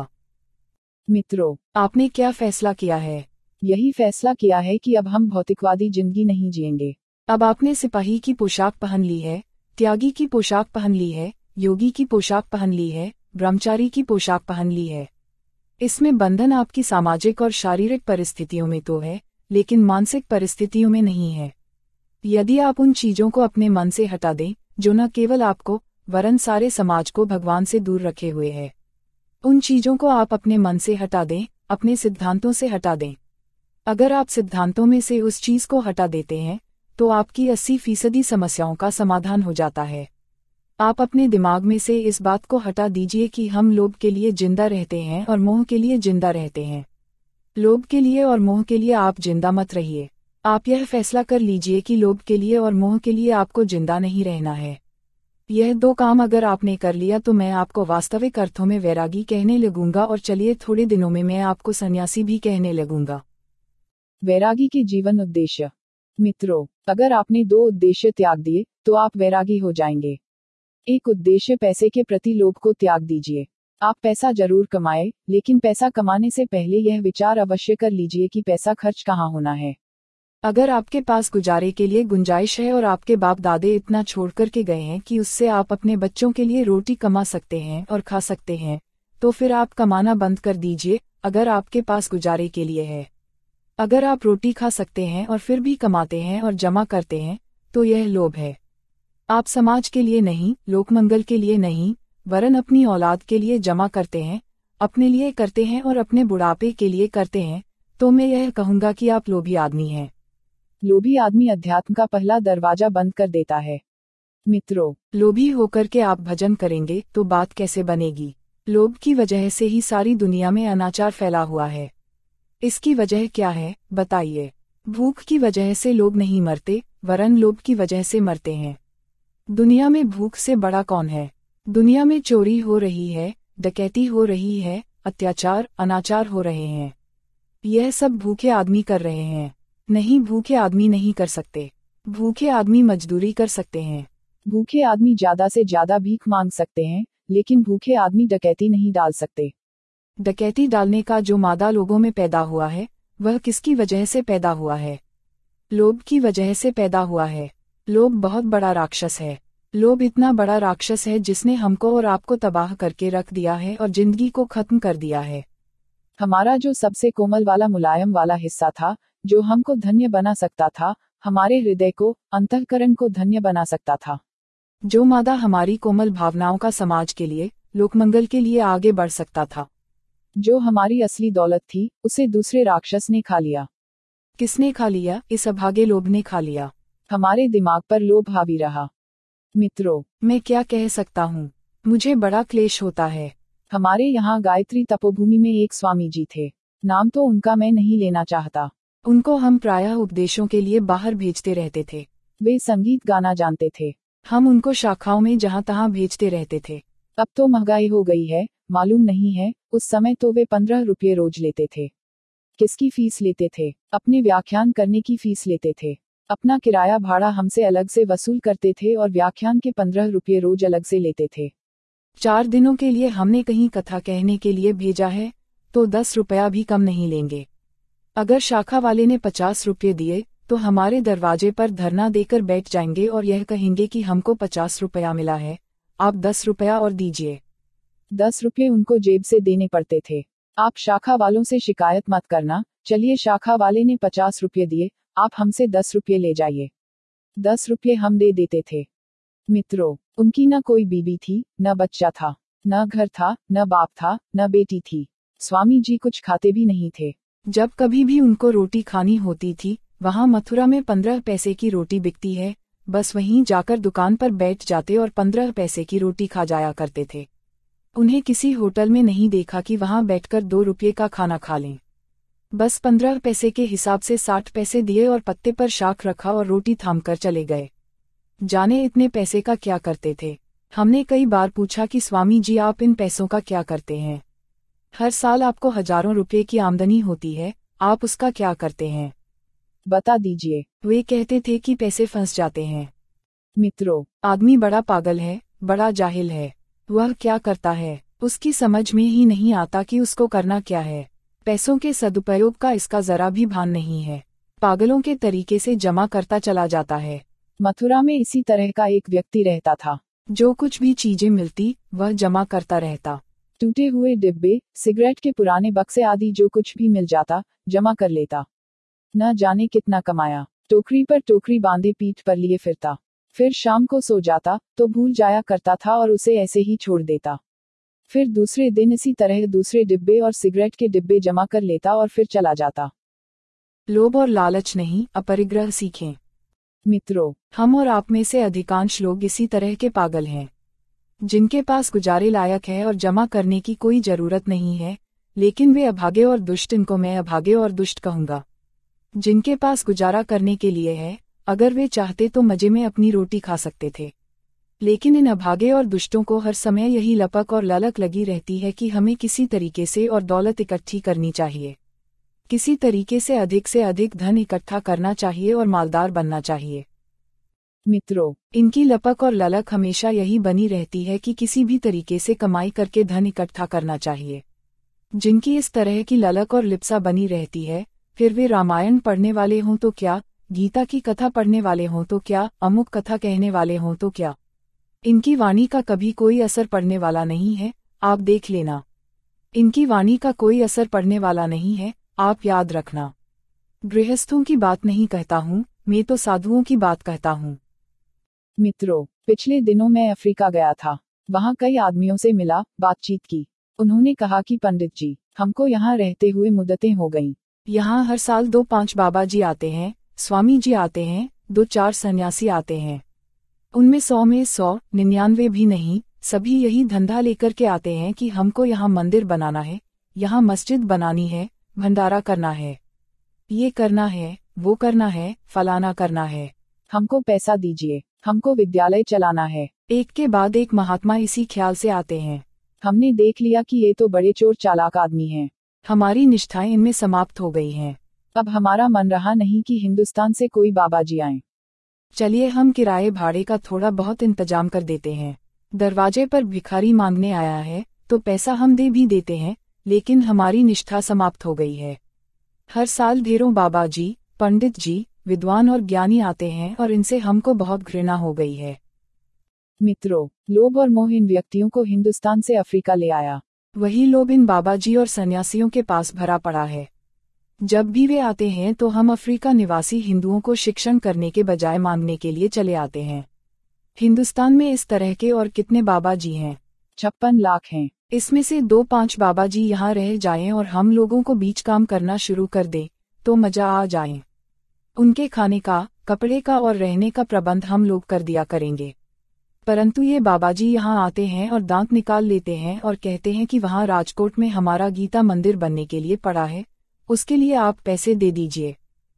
मित्रों, आपने क्या फैसला किया है? यही फैसला किया है कि अब हम भौतिकवादी जिंदगी नहीं जिएंगे। अब आपने सिपाही की पोशाक पहन ली है, त्यागी की पोशाक पहन ली है, योगी की पोशाक पहन ली है, ब्रह्मचारी की पोशाक पहन ली है। इसमें बंधन आपकी सामाजिक और शारीरिक परिस्थितियों में तो है, लेकिन मानसिक परिस्थितियों में नहीं है। यदि आप उन चीजों को अपने मन से हटा दें जो न केवल आपको वरन सारे समाज को भगवान से दूर रखे हुए है, उन चीजों को आप अपने मन से हटा दें, अपने सिद्धांतों से हटा दें। अगर आप सिद्धांतों में से उस चीज को हटा देते हैं, तो आपकी 80% समस्याओं का समाधान हो जाता है। आप अपने दिमाग में से इस बात को हटा दीजिए कि हम लोभ के लिए जिंदा रहते हैं और मोह के लिए जिंदा रहते हैं। लोभ के लिए और मोह के लिए आप जिंदा मत रहिए। आप यह फैसला कर लीजिए कि लोभ के लिए और मोह के लिए आपको जिंदा नहीं रहना है। यह दो काम अगर आपने कर लिया तो मैं आपको वास्तविक अर्थों में वैरागी कहने लगूंगा, और चलिए थोड़े दिनों में मैं आपको सन्यासी भी कहने लगूंगा। वैरागी के जीवन उद्देश्य। मित्रों, अगर आपने दो उद्देश्य त्याग दिए तो आप वैरागी हो जाएंगे। एक उद्देश्य पैसे के प्रति लोभ को त्याग दीजिए। आप पैसा जरूर कमाए, लेकिन पैसा कमाने से पहले यह विचार अवश्य कर लीजिए कि पैसा खर्च कहाँ होना है। अगर आपके पास गुजारे के लिए गुंजाइश है और आपके बाप दादे इतना छोड़ कर के गए हैं कि उससे आप अपने बच्चों के लिए रोटी कमा सकते हैं और खा सकते हैं, तो फिर आप कमाना बंद कर दीजिए। अगर आपके पास गुजारे के लिए है, अगर आप रोटी खा सकते हैं और फिर भी कमाते हैं और जमा करते हैं, तो यह लोभ है। आप समाज के लिए नहीं, लोकमंगल के लिए नहीं, वरन अपनी औलाद के लिए जमा करते हैं, अपने लिए करते हैं और अपने बुढ़ापे के लिए करते हैं, तो मैं यह कहूंगा कि आप लोभी आदमी हैं। लोभी आदमी अध्यात्म का पहला दरवाजा बंद कर देता है। मित्रों, लोभी होकर के आप भजन करेंगे तो बात कैसे बनेगी? लोभ की वजह से ही सारी दुनिया में अनाचार फैला हुआ है। इसकी वजह क्या है, बताइए? भूख की वजह से लोग नहीं मरते, वरन लोभ की वजह से मरते हैं। दुनिया में भूख से बड़ा कौन है? दुनिया में चोरी हो रही है, डकैती हो रही है, अत्याचार, अनाचार हो रहे हैं। यह सब भूखे आदमी कर रहे हैं। नहीं, भूखे आदमी नहीं कर सकते। भूखे आदमी मजदूरी कर सकते हैं। भूखे आदमी ज्यादा से ज्यादा भीख मांग सकते हैं, लेकिन भूखे आदमी डकैती नहीं डाल सकते। डकैती डालने का जो मादा लोगों में पैदा हुआ है, वह किसकी वजह से पैदा हुआ है? लोभ की वजह से पैदा हुआ है। लोभ बहुत बड़ा राक्षस है। लोभ इतना बड़ा राक्षस है जिसने हमको और आपको तबाह करके रख दिया है और जिंदगी को खत्म कर दिया है। हमारा जो सबसे कोमल वाला मुलायम वाला हिस्सा था, जो हमको धन्य बना सकता था, हमारे हृदय को, अंतःकरण को धन्य बना सकता था, जो मादा हमारी कोमल भावनाओं का समाज के लिए, लोकमंगल के लिए आगे बढ़ सकता था, जो हमारी असली दौलत थी, उसे दूसरे राक्षस ने खा लिया। किसने खा लिया? इस अभागे लोभ ने खा लिया। हमारे दिमाग पर लोभ हावी रहा। मित्रों, मैं क्या कह सकता हूँ? मुझे बड़ा क्लेश होता है। हमारे यहाँ गायत्री तपोभूमि में एक स्वामी जी थे। नाम तो उनका मैं नहीं लेना चाहता। उनको हम प्रायः उपदेशों के लिए बाहर भेजते रहते थे। वे संगीत गाना जानते थे। हम उनको शाखाओं में जहाँ तहाँ भेजते रहते थे। अब तो महंगाई हो गई है, मालूम नहीं है, उस समय तो वे 15 रुपये रोज लेते थे। किसकी फीस लेते थे? अपने व्याख्यान करने की फीस लेते थे। अपना किराया भाड़ा हमसे अलग से वसूल करते थे और व्याख्यान के 15 रुपये रोज अलग से लेते थे। 4 दिनों के लिए हमने कहीं कथा कहने के लिए भेजा है, तो 10 रुपया भी कम नहीं लेंगे। अगर शाखा वाले ने 50 रुपये दिए, तो हमारे दरवाजे पर धरना देकर बैठ जाएंगे और यह कहेंगे कि हमको 50 रुपया मिला है, आप 10 रुपया और दीजिए। 10 रुपये उनको जेब से देने पड़ते थे। आप शाखा वालों से शिकायत मत करना, चलिए शाखा वाले ने 50 रुपये दिए, आप हमसे 10 रुपये ले जाइए। 10 रुपये हम दे देते थे। मित्रों, उनकी न कोई बीबी थी, न बच्चा था, न घर था, न बाप था, न बेटी थी। स्वामी जी कुछ खाते भी नहीं थे। जब कभी भी उनको रोटी खानी होती थी, वहाँ मथुरा में 15 पैसे की रोटी बिकती है, बस वहीं जाकर दुकान पर बैठ जाते और 15 पैसे की रोटी खा जाया करते थे। उन्हें किसी होटल में नहीं देखा कि वहाँ बैठकर 2 रुपये का खाना खा लें। बस 15 पैसे के हिसाब से 60 पैसे दिए और पत्ते पर शाख रखा और रोटी थामकर चले गए। जाने इतने पैसे का क्या करते थे। हमने कई बार पूछा कि स्वामी जी आप इन पैसों का क्या करते हैं? हर साल आपको हजारों रुपए की आमदनी होती है, आप उसका क्या करते हैं? बता दीजिए। वे कहते थे कि पैसे फंस जाते हैं। मित्रों, आदमी बड़ा पागल है, बड़ा जाहिल है। वह क्या करता है, उसकी समझ में ही नहीं आता कि उसको करना क्या है। पैसों के सदुपयोग का इसका जरा भी भान नहीं है। पागलों के तरीके से जमा करता चला जाता है। मथुरा में इसी तरह का एक व्यक्ति रहता था। जो कुछ भी चीजें मिलती, वह जमा करता रहता। टूटे हुए डिब्बे, सिगरेट के पुराने बक्से आदि जो कुछ भी मिल जाता, जमा कर लेता। न जाने कितना कमाया। टोकरी पर टोकरी बांधे पीठ पर लिए फिरता। फिर शाम को सो जाता, तो भूल जाया करता था और उसे ऐसे ही छोड़ देता। फिर दूसरे दिन इसी तरह दूसरे डिब्बे और सिगरेट के डिब्बे जमा कर लेता और फिर चला जाता। लोभ और लालच नहीं, अपरिग्रह सीखें। मित्रों, हम और आप में से अधिकांश लोग इसी तरह के पागल हैं। जिनके पास गुजारे लायक है और जमा करने की कोई जरूरत नहीं है, लेकिन वे अभागे और दुष्ट, इनको मैं अभागे और दुष्ट कहूंगा। जिनके पास गुजारा करने के लिए है, अगर वे चाहते तो मजे में अपनी रोटी खा सकते थे, लेकिन इन अभागे और दुष्टों को हर समय यही लपक और ललक लगी रहती है कि हमें किसी तरीके से और दौलत इकट्ठी करनी चाहिए, किसी तरीके से अधिक धन इकट्ठा करना चाहिए और मालदार बनना चाहिए। मित्रों, इनकी लपक और ललक हमेशा यही बनी रहती है कि किसी भी तरीके से कमाई करके धन इकट्ठा करना चाहिए। जिनकी इस तरह की ललक और लिप्सा बनी रहती है, फिर वे रामायण पढ़ने वाले हों तो क्या, गीता की कथा पढ़ने वाले हों तो क्या, अमुक कथा कहने वाले हों तो क्या, इनकी वाणी का कभी कोई असर पड़ने वाला नहीं है, आप देख लेना। इनकी वाणी का कोई असर पड़ने वाला नहीं है, आप याद रखना। गृहस्थों की बात नहीं कहता हूँ, मैं तो साधुओं की बात कहता हूँ। मित्रों, पिछले दिनों मैं अफ्रीका गया था। वहाँ कई आदमियों से मिला, बातचीत की। उन्होंने कहा कि पंडित जी, हमको यहाँ रहते हुए मुद्दतें हो गईं। यहाँ हर साल 2-5 बाबा जी आते हैं, स्वामी जी आते हैं, 2-4 सन्यासी आते हैं। उनमें 100 में 100, 99 भी नहीं, सभी यही धंधा लेकर के आते हैं कि हमको यहाँ मंदिर बनाना है, यहाँ मस्जिद बनानी है, भंडारा करना है, ये करना है, वो करना है, फलाना करना है, हमको पैसा दीजिए, हमको विद्यालय चलाना है। एक के बाद एक महात्मा इसी ख्याल से आते हैं। हमने देख लिया कि ये तो बड़े चोर चालाक आदमी हैं। हमारी निष्ठाएं इनमें समाप्त हो गई हैं। अब हमारा मन रहा नहीं कि हिंदुस्तान से कोई बाबा जी आएं। चलिए हम किराए भाड़े का थोड़ा बहुत इंतजाम कर देते हैं। दरवाजे पर भिखारी मांगने आया है तो पैसा हम दे भी देते हैं, लेकिन हमारी निष्ठा समाप्त हो गई है। हर साल ढेरों बाबा जी, पंडित जी, विद्वान और ज्ञानी आते हैं और इनसे हमको बहुत घृणा हो गई है। मित्रों, लोभ और मोह इन व्यक्तियों को हिंदुस्तान से अफ्रीका ले आया। वही लोभ इन बाबाजी और सन्यासियों के पास भरा पड़ा है। जब भी वे आते हैं तो हम अफ्रीका निवासी हिंदुओं को शिक्षण करने के बजाय मांगने के लिए चले आते हैं। हिंदुस्तान में इस तरह के और कितने बाबा जी हैं? 56 लाख हैं। इसमें से 2-5 बाबा जी यहाँ रह जाएं और हम लोगों को बीच काम करना शुरू कर दें तो मजा आ जाए। उनके खाने का, कपड़े का और रहने का प्रबंध हम लोग कर दिया करेंगे। परंतु ये बाबाजी यहाँ आते हैं और दांत निकाल लेते हैं और कहते हैं कि वहाँ राजकोट में हमारा गीता मंदिर बनने के लिए पड़ा है, उसके लिए आप पैसे दे दीजिए।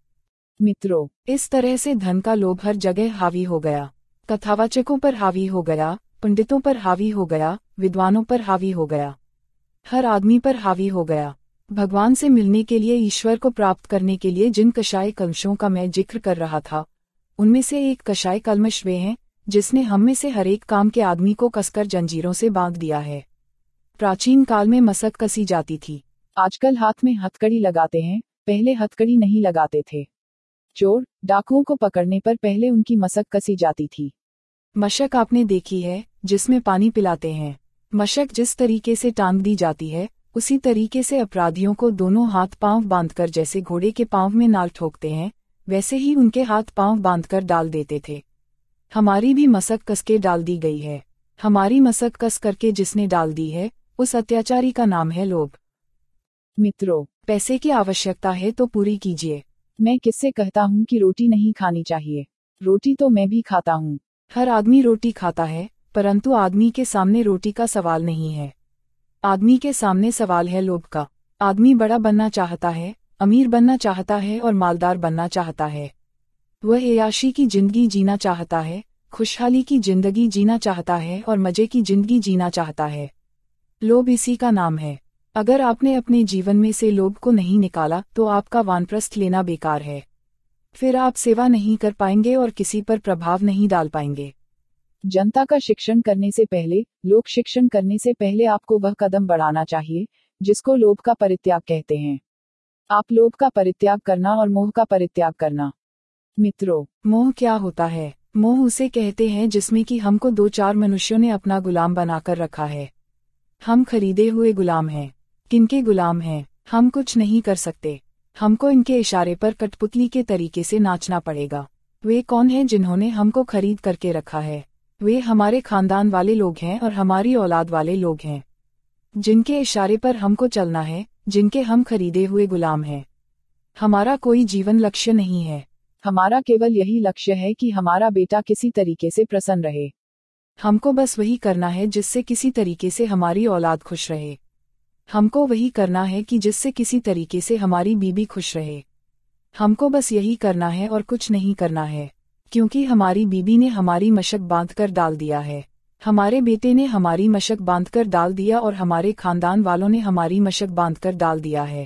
मित्रों, इस तरह से धन का लोभ हर जगह हावी हो गया। कथावाचकों पर हावी हो गया, पंडितों पर हावी हो गया, विद्वानों पर हावी हो गया, हर आदमी पर हावी हो गया। भगवान से मिलने के लिए, ईश्वर को प्राप्त करने के लिए जिन कषाय कलमशों का मैं जिक्र कर रहा था, उनमें से एक कषाय कलमश वे हैं जिसने हम में से हर एक काम के आदमी को कसकर जंजीरों से बांध दिया है। प्राचीन काल में मसक कसी जाती थी, आजकल हाथ में हथकड़ी लगाते हैं, पहले हथकड़ी नहीं लगाते थे। चोर डाकुओं को पकड़ने पर पहले उनकी मसक कसी जाती थी। मशक आपने देखी है, जिसमें पानी पिलाते हैं। मशक जिस तरीके से टांग दी जाती है, उसी तरीके से अपराधियों को दोनों हाथ पांव बांधकर, जैसे घोड़े के पांव में नाल ठोकते हैं, वैसे ही उनके हाथ पांव बांधकर डाल देते थे। हमारी भी मसक कस के डाल दी गई है। हमारी मसक कस करके जिसने डाल दी है, उस अत्याचारी का नाम है लोभ। मित्रों, पैसे की आवश्यकता है तो पूरी कीजिए। मैं किससे कहता हूँ कि रोटी नहीं खानी चाहिए? रोटी तो मैं भी खाता हूँ। हर आदमी रोटी खाता है, परंतु आदमी के सामने रोटी का सवाल नहीं है। आदमी के सामने सवाल है लोभ का। आदमी बड़ा बनना चाहता है, अमीर बनना चाहता है और मालदार बनना चाहता है। वह ऐयाशी की जिंदगी जीना चाहता है, खुशहाली की जिंदगी जीना चाहता है और मजे की जिंदगी जीना चाहता है। लोभ इसी का नाम है। अगर आपने अपने जीवन में से लोभ को नहीं निकाला तो आपका वानप्रस्थ लेना बेकार है। फिर आप सेवा नहीं कर पाएंगे और किसी पर प्रभाव नहीं डाल पाएंगे। जनता का शिक्षण करने से पहले, लोक शिक्षण करने से पहले आपको वह कदम बढ़ाना चाहिए जिसको लोभ का परित्याग कहते हैं। आप लोभ का परित्याग करना और मोह का परित्याग करना। मित्रों, मोह क्या होता है? मोह उसे कहते हैं जिसमें कि हमको 2-4 मनुष्यों ने अपना गुलाम बनाकर रखा है। हम खरीदे हुए गुलाम हैं। किनके गुलाम हैं? हम कुछ नहीं कर सकते। हमको इनके इशारे पर कठपुतली के तरीके से नाचना पड़ेगा। वे कौन हैं जिन्होंने हमको खरीद करके रखा है? वे हमारे खानदान वाले लोग हैं और हमारी औलाद वाले लोग हैं, जिनके इशारे पर हमको चलना है, जिनके हम खरीदे हुए गुलाम हैं। हमारा कोई जीवन लक्ष्य नहीं है। हमारा केवल यही लक्ष्य है कि हमारा बेटा किसी तरीके से प्रसन्न रहे। हमको बस वही करना है जिससे किसी तरीके से हमारी औलाद खुश रहे। हमको वही करना है कि जिससे किसी तरीके से हमारी बीबी खुश रहे। हमको बस यही करना है और कुछ नहीं करना है, क्योंकि हमारी बीबी ने हमारी मशक बांध कर डाल दिया है, हमारे बेटे ने हमारी मशक बांध कर डाल दिया और हमारे खानदान वालों ने हमारी मशक बांध कर डाल दिया है।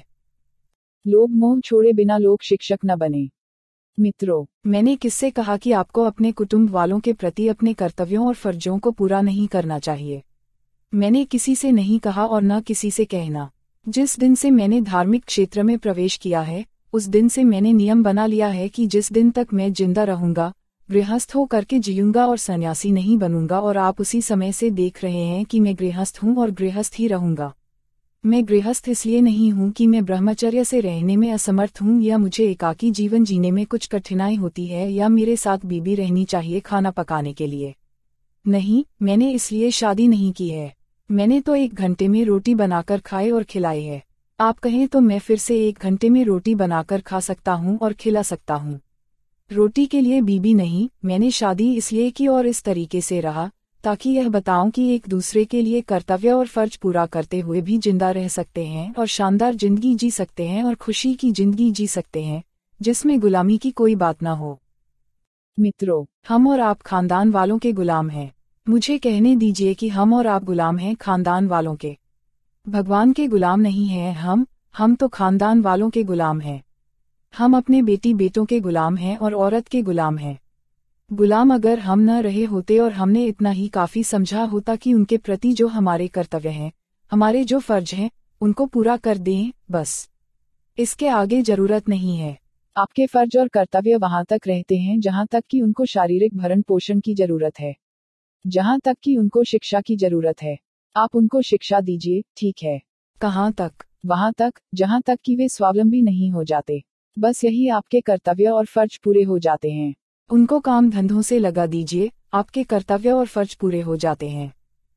लोग मोह छोड़े बिना लोक शिक्षक न बने। मित्रों, मैंने किससे कहा कि आपको अपने कुटुंब वालों के प्रति अपने कर्तव्यों और फर्जों को पूरा नहीं करना चाहिए। मैंने किसी से नहीं कहा और न किसी से कहना। जिस दिन से मैंने धार्मिक क्षेत्र में प्रवेश किया है, उस दिन से मैंने नियम बना लिया है कि जिस दिन तक मैं जिंदा रहूंगा, गृहस्थ हो करके जीऊंगा और सन्यासी नहीं बनूंगा। और आप उसी समय से देख रहे हैं कि मैं गृहस्थ हूँ और गृहस्थ ही रहूंगा। मैं गृहस्थ इसलिए नहीं हूँ कि मैं ब्रह्मचर्य से रहने में असमर्थ हूँ या मुझे एकाकी जीवन जीने में कुछ कठिनाई होती है या मेरे साथ बीबी रहनी चाहिए खाना पकाने के लिए। नहीं, मैंने इसलिए शादी नहीं की है। मैंने तो 1 घंटे में रोटी बनाकर खाए और खिलाई है। आप कहें तो मैं फिर से 1 घंटे में रोटी बनाकर खा सकता हूँ और खिला सकता हूँ। रोटी के लिए बीबी नहीं, मैंने शादी इसलिए की और इस तरीके से रहा ताकि यह बताऊं कि एक दूसरे के लिए कर्तव्य और फर्ज पूरा करते हुए भी जिंदा रह सकते हैं और शानदार जिंदगी जी सकते हैं और खुशी की जिंदगी जी सकते हैं, जिसमें गुलामी की कोई बात ना हो। मित्रों, हम और आप खानदान वालों के गुलाम हैं। मुझे कहने दीजिए कि हम और आप गुलाम हैं खानदान वालों के। भगवान के गुलाम नहीं हैं हम तो खानदान वालों के गुलाम हैं। हम अपने बेटी बेटों के गुलाम हैं और औरत के गुलाम हैं। गुलाम अगर हम न रहे होते और हमने इतना ही काफी समझा होता कि उनके प्रति जो हमारे कर्तव्य हैं, हमारे जो फर्ज हैं, उनको पूरा कर दें, बस। इसके आगे जरूरत नहीं है। आपके फर्ज और कर्तव्य वहां तक रहते हैं जहां तक कि उनको शारीरिक भरण पोषण की जरूरत है, जहां तक कि उनको शिक्षा की जरूरत है। आप उनको शिक्षा दीजिए, ठीक है। कहाँ तक? वहां तक जहां तक कि वे स्वावलंबी नहीं हो जाते। बस यही आपके कर्तव्य और फर्ज पूरे हो जाते हैं। उनको काम धंधों से लगा दीजिए, आपके कर्तव्य और फर्ज पूरे हो जाते हैं।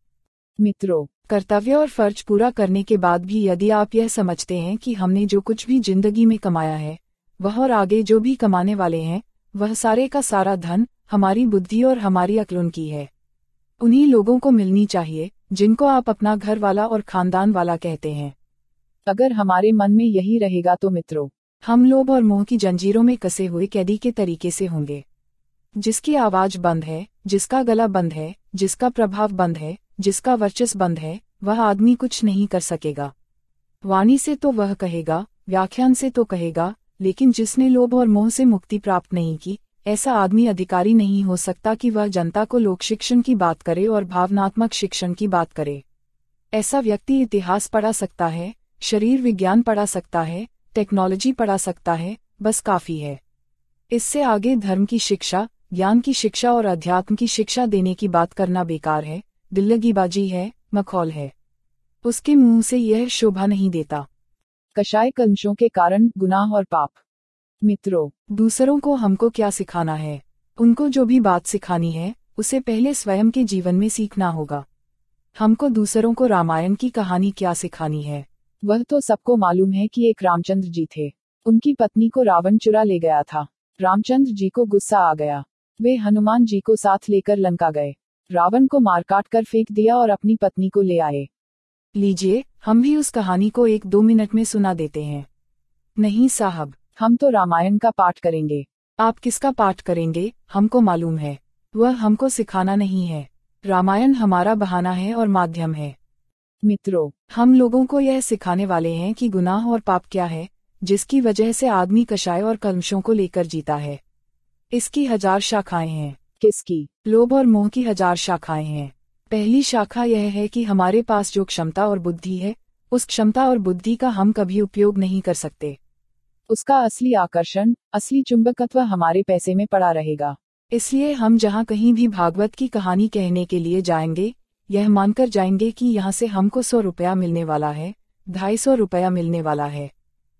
मित्रों, कर्तव्य और फर्ज पूरा करने के बाद भी यदि आप यह समझते हैं कि हमने जो कुछ भी जिंदगी में कमाया है, वह और आगे जो भी कमाने वाले हैं, वह सारे का सारा धन हमारी बुद्धि और हमारी अक्ल उनकी है, उन्हीं लोगों को मिलनी चाहिए जिनको आप अपना घर वाला और खानदान वाला कहते हैं। अगर हमारे मन में यही रहेगा तो मित्रों, हम लोभ और मोह की जंजीरों में कसे हुए कैदी के तरीके से होंगे। जिसकी आवाज बंद है, जिसका गला बंद है, जिसका प्रभाव बंद है, जिसका वर्चस्व बंद है, वह आदमी कुछ नहीं कर सकेगा। वाणी से तो वह कहेगा, व्याख्यान से तो कहेगा, लेकिन जिसने लोभ और मोह से मुक्ति प्राप्त नहीं की, ऐसा आदमी अधिकारी नहीं हो सकता कि वह जनता को लोक शिक्षण की बात करे और भावनात्मक शिक्षण की बात करे। ऐसा व्यक्ति इतिहास पढ़ा सकता है, शरीर विज्ञान पढ़ा सकता है, टेक्नोलॉजी पढ़ा सकता है, बस काफी है। इससे आगे धर्म की शिक्षा, ज्ञान की शिक्षा और अध्यात्म की शिक्षा देने की बात करना बेकार है, दिल्लगीबाजी है, मखौल है। उसके मुंह से यह शोभा नहीं देता। कषाय कलंशों के कारण गुनाह और पाप। मित्रों, दूसरों को हमको क्या सिखाना है? उनको जो भी बात सिखानी है, उसे पहले स्वयं के जीवन में सीखना होगा। हमको दूसरों को रामायण की कहानी क्या सिखानी है? वह तो सबको मालूम है कि एक रामचंद्र जी थे। उनकी पत्नी को रावण चुरा ले गया था। रामचंद्र जी को गुस्सा आ गया। वे हनुमान जी को साथ लेकर लंका गए। रावण को मार काट कर फेंक दिया और अपनी पत्नी को ले आए। लीजिए, हम भी उस कहानी को 1-2 मिनट में सुना देते हैं। नहीं साहब, हम तो रामायण का पाठ करेंगे। आप किसका पाठ करेंगे? हमको मालूम है। वह हमको सिखाना नहीं है। रामायण हमारा बहाना है और माध्यम है। मित्रों, हम लोगों को यह सिखाने वाले हैं कि गुनाह और पाप क्या है, जिसकी वजह से आदमी कषाय और कलंशों को लेकर जीता है। इसकी 1000 शाखाएं हैं। किसकी? लोभ और मोह की 1000 शाखाएं हैं। पहली शाखा यह है कि हमारे पास जो क्षमता और बुद्धि है, उस क्षमता और बुद्धि का हम कभी उपयोग नहीं कर सकते। उसका असली आकर्षण, असली चुंबकत्व हमारे पैसे में पड़ा रहेगा। इसलिए हम जहाँ कहीं भी भागवत की कहानी कहने के लिए जाएंगे, यह मानकर जाएंगे कि यहाँ से हमको 100 रुपया मिलने वाला है, 250 रुपया मिलने वाला है।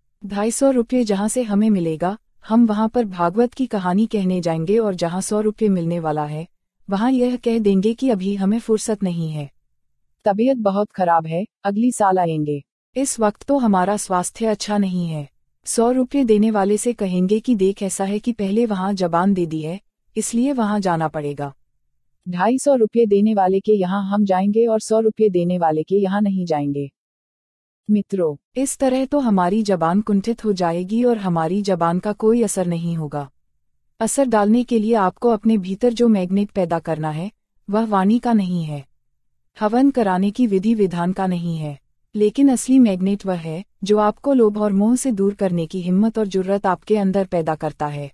250 रुपये जहाँ से हमें मिलेगा, हम वहाँ पर भागवत की कहानी कहने जाएंगे और जहाँ 100 रुपये मिलने वाला है, वहाँ यह कह देंगे कि अभी हमें फुर्सत नहीं है, तबीयत बहुत खराब है, अगली साल आएंगे। इस वक्त तो हमारा स्वास्थ्य अच्छा नहीं है। 100 रुपये देने वाले से कहेंगे कि देख ऐसा है कि पहले वहाँ जबान दे दी है, इसलिए वहाँ जाना पड़ेगा। ₹250 देने वाले के यहाँ हम जाएंगे और ₹100 देने वाले के यहाँ नहीं जाएंगे। मित्रों, इस तरह तो हमारी जबान कुंठित हो जाएगी और हमारी जबान का कोई असर नहीं होगा। असर डालने के लिए आपको अपने भीतर जो मैग्नेट पैदा करना है, वह वाणी का नहीं है, हवन कराने की विधि विधान का नहीं है, लेकिन असली मैग्नेट वह है जो आपको लोभ और मोह से दूर करने की हिम्मत और जुर्रत आपके अंदर पैदा करता है,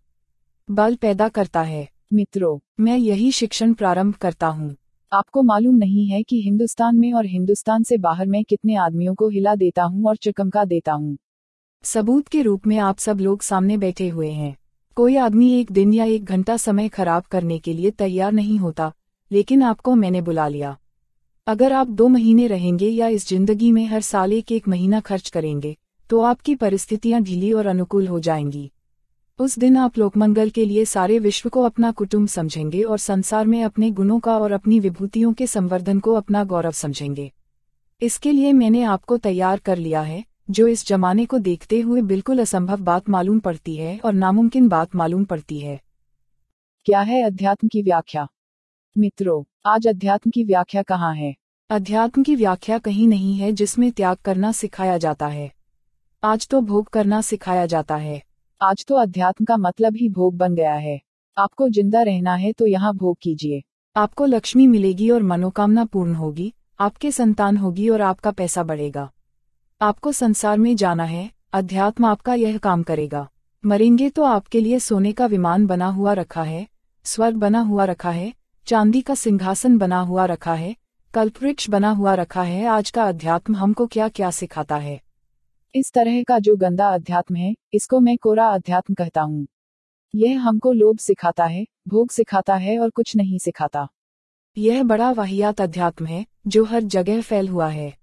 बल पैदा करता है। मित्रों, मैं यही शिक्षण प्रारंभ करता हूँ। आपको मालूम नहीं है कि हिंदुस्तान में और हिंदुस्तान से बाहर मैं कितने आदमियों को हिला देता हूँ और चकमका देता हूँ। सबूत के रूप में आप सब लोग सामने बैठे हुए हैं। कोई आदमी एक दिन या 1 घंटा समय खराब करने के लिए तैयार नहीं होता, लेकिन आपको मैंने बुला लिया। अगर आप 2 महीने रहेंगे या इस जिंदगी में हर साल एक महीना खर्च करेंगे, तो आपकी परिस्थितियां ढीली और अनुकूल हो जाएंगी। उस दिन आप लोकमंगल के लिए सारे विश्व को अपना कुटुंब समझेंगे और संसार में अपने गुणों का और अपनी विभूतियों के संवर्धन को अपना गौरव समझेंगे। इसके लिए मैंने आपको तैयार कर लिया है, जो इस जमाने को देखते हुए बिल्कुल असंभव बात मालूम पड़ती है और नामुमकिन बात मालूम पड़ती है। क्या है अध्यात्म की व्याख्या? मित्रों, आज अध्यात्म की व्याख्या कहाँ है? अध्यात्म की व्याख्या कहीं नहीं है जिसमें त्याग करना सिखाया जाता है। आज तो भोग करना सिखाया जाता है। आज तो अध्यात्म का मतलब ही भोग बन गया है। आपको जिंदा रहना है तो यहाँ भोग कीजिए। आपको लक्ष्मी मिलेगी और मनोकामना पूर्ण होगी, आपके संतान होगी और आपका पैसा बढ़ेगा। आपको संसार में जाना है, अध्यात्म आपका यह काम करेगा। मरेंगे तो आपके लिए सोने का विमान बना हुआ रखा है, स्वर्ग बना हुआ रखा है, चांदी का सिंहासन बना हुआ रखा है, कल्पवृक्ष बना हुआ रखा है। आज का अध्यात्म हमको क्या क्या सिखाता है? इस तरह का जो गंदा अध्यात्म है, इसको मैं कोरा अध्यात्म कहता हूँ। यह हमको लोभ सिखाता है, भोग सिखाता है और कुछ नहीं सिखाता। यह बड़ा वाहियात अध्यात्म है जो हर जगह फैल हुआ है।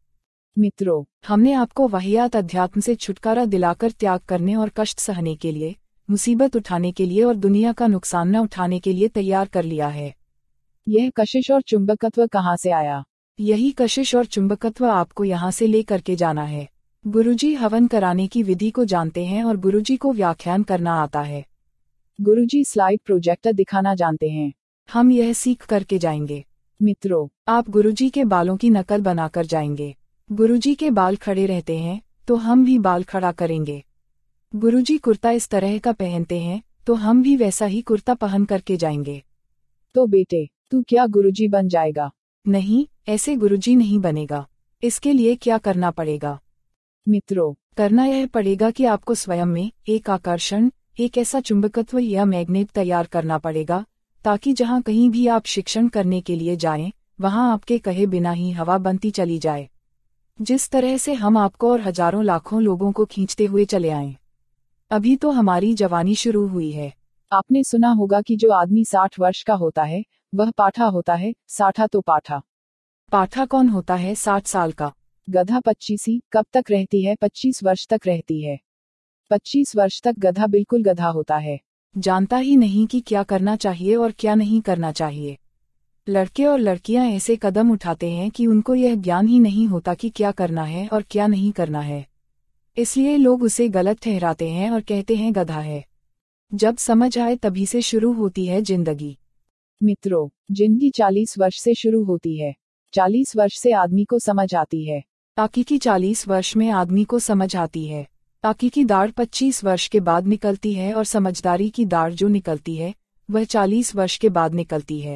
मित्रों, हमने आपको वाहियात अध्यात्म से छुटकारा दिलाकर त्याग करने और कष्ट सहने के लिए, मुसीबत उठाने के लिए और दुनिया का नुकसान न उठाने के लिए तैयार कर लिया है। यह कशिश और चुंबकत्व कहाँ से आया? यही कशिश और चुंबकत्व आपको यहाँ से ले करके जाना है। गुरुजी हवन कराने की विधि को जानते हैं और गुरुजी को व्याख्यान करना आता है। गुरुजी स्लाइड प्रोजेक्टर दिखाना जानते हैं। हम यह सीख करके जाएंगे। मित्रों, आप गुरुजी के बालों की नकल बनाकर जाएंगे। गुरुजी के बाल खड़े रहते हैं, तो हम भी बाल खड़ा करेंगे। गुरुजी कुर्ता इस तरह का पहनते हैं, तो हम भी वैसा ही कुर्ता पहन करके जाएंगे। तो बेटे, तू क्या गुरुजी बन जाएगा? नहीं, ऐसे गुरुजी नहीं बनेगा। इसके लिए क्या करना पड़ेगा? मित्रों, करना यह पड़ेगा कि आपको स्वयं में एक आकर्षण, एक ऐसा चुंबकत्व या मैग्नेट तैयार करना पड़ेगा, ताकि जहां कहीं भी आप शिक्षण करने के लिए जाएं, वहां आपके कहे बिना ही हवा बनती चली जाए। जिस तरह से हम आपको और हजारों लाखों लोगों को खींचते हुए चले आएं। अभी तो हमारी जवानी शुरू हुई है। आपने सुना होगा कि जो आदमी 60 वर्ष का होता है, वह पाठा होता है। साठा तो पाठा। पाठा कौन होता है 60 साल का? गधा 25 कब तक रहती है? 25 वर्ष तक रहती है। 25 वर्ष तक गधा बिल्कुल गधा होता है। जानता ही नहीं कि क्या करना चाहिए और क्या नहीं करना चाहिए। लड़के और लड़कियां ऐसे कदम उठाते हैं कि उनको यह ज्ञान ही नहीं होता कि क्या करना है और क्या नहीं करना है। इसलिए लोग उसे गलत ठहराते हैं और कहते हैं गधा है। जब समझ आए तभी से शुरू होती है जिंदगी। मित्रों, जिंदगी 40 वर्ष से शुरू होती है। 40 वर्ष से आदमी को समझ आती है। हकीकी 40 वर्ष में आदमी को समझ आती है। हकीकी दाढ़ 25 वर्ष के बाद निकलती है और समझदारी की दाढ़ जो निकलती है, वह 40 वर्ष के बाद निकलती है।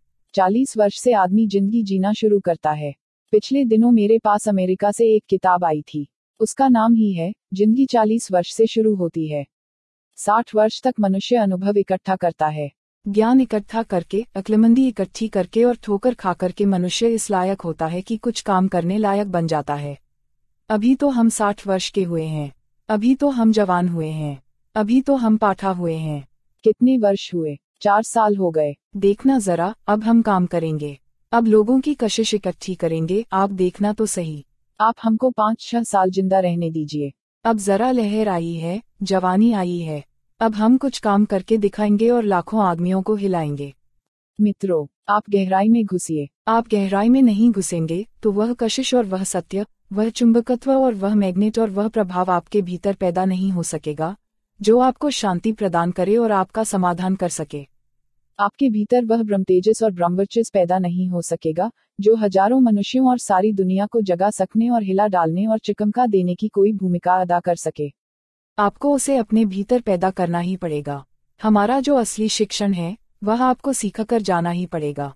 40 वर्ष से आदमी जिंदगी जीना शुरू करता है। पिछले दिनों मेरे पास अमेरिका से एक किताब आई थी। उसका नाम ही है जिंदगी 40 वर्ष से शुरू होती है। 60 वर्ष तक मनुष्य अनुभव इकट्ठा करता है। ज्ञान इकट्ठा करके, अक्लमंदी इकट्ठी करके और ठोकर खा करके मनुष्य इस लायक होता है कि कुछ काम करने लायक बन जाता है। अभी तो हम 60 वर्ष के हुए हैं। अभी तो हम जवान हुए हैं। अभी तो हम पाठा हुए हैं। कितने वर्ष हुए? 4 साल हो गए। देखना जरा, अब हम काम करेंगे। अब लोगों की कशिश इकट्ठी करेंगे। आप देखना तो सही। आप हमको 5-6 साल जिंदा रहने दीजिए। अब जरा लहर आई है, जवानी आई है। अब हम कुछ काम करके दिखाएंगे और लाखों आदमियों को हिलाएंगे। मित्रों, आप गहराई में घुसिए। आप गहराई में नहीं घुसेंगे तो वह कशिश और वह सत्य, वह चुंबकत्व और वह मैग्नेट और वह प्रभाव आपके भीतर पैदा नहीं हो सकेगा, जो आपको शांति प्रदान करे और आपका समाधान कर सके। आपके भीतर वह ब्रह्मतेजस और ब्रह्मवर्चस्व पैदा नहीं हो सकेगा जो हजारों मनुष्यों और सारी दुनिया को जगा सकने और हिला डालने और चिकमका देने की कोई भूमिका अदा कर सके। आपको उसे अपने भीतर पैदा करना ही पड़ेगा। हमारा जो असली शिक्षण है वह आपको सीखा कर जाना ही पड़ेगा।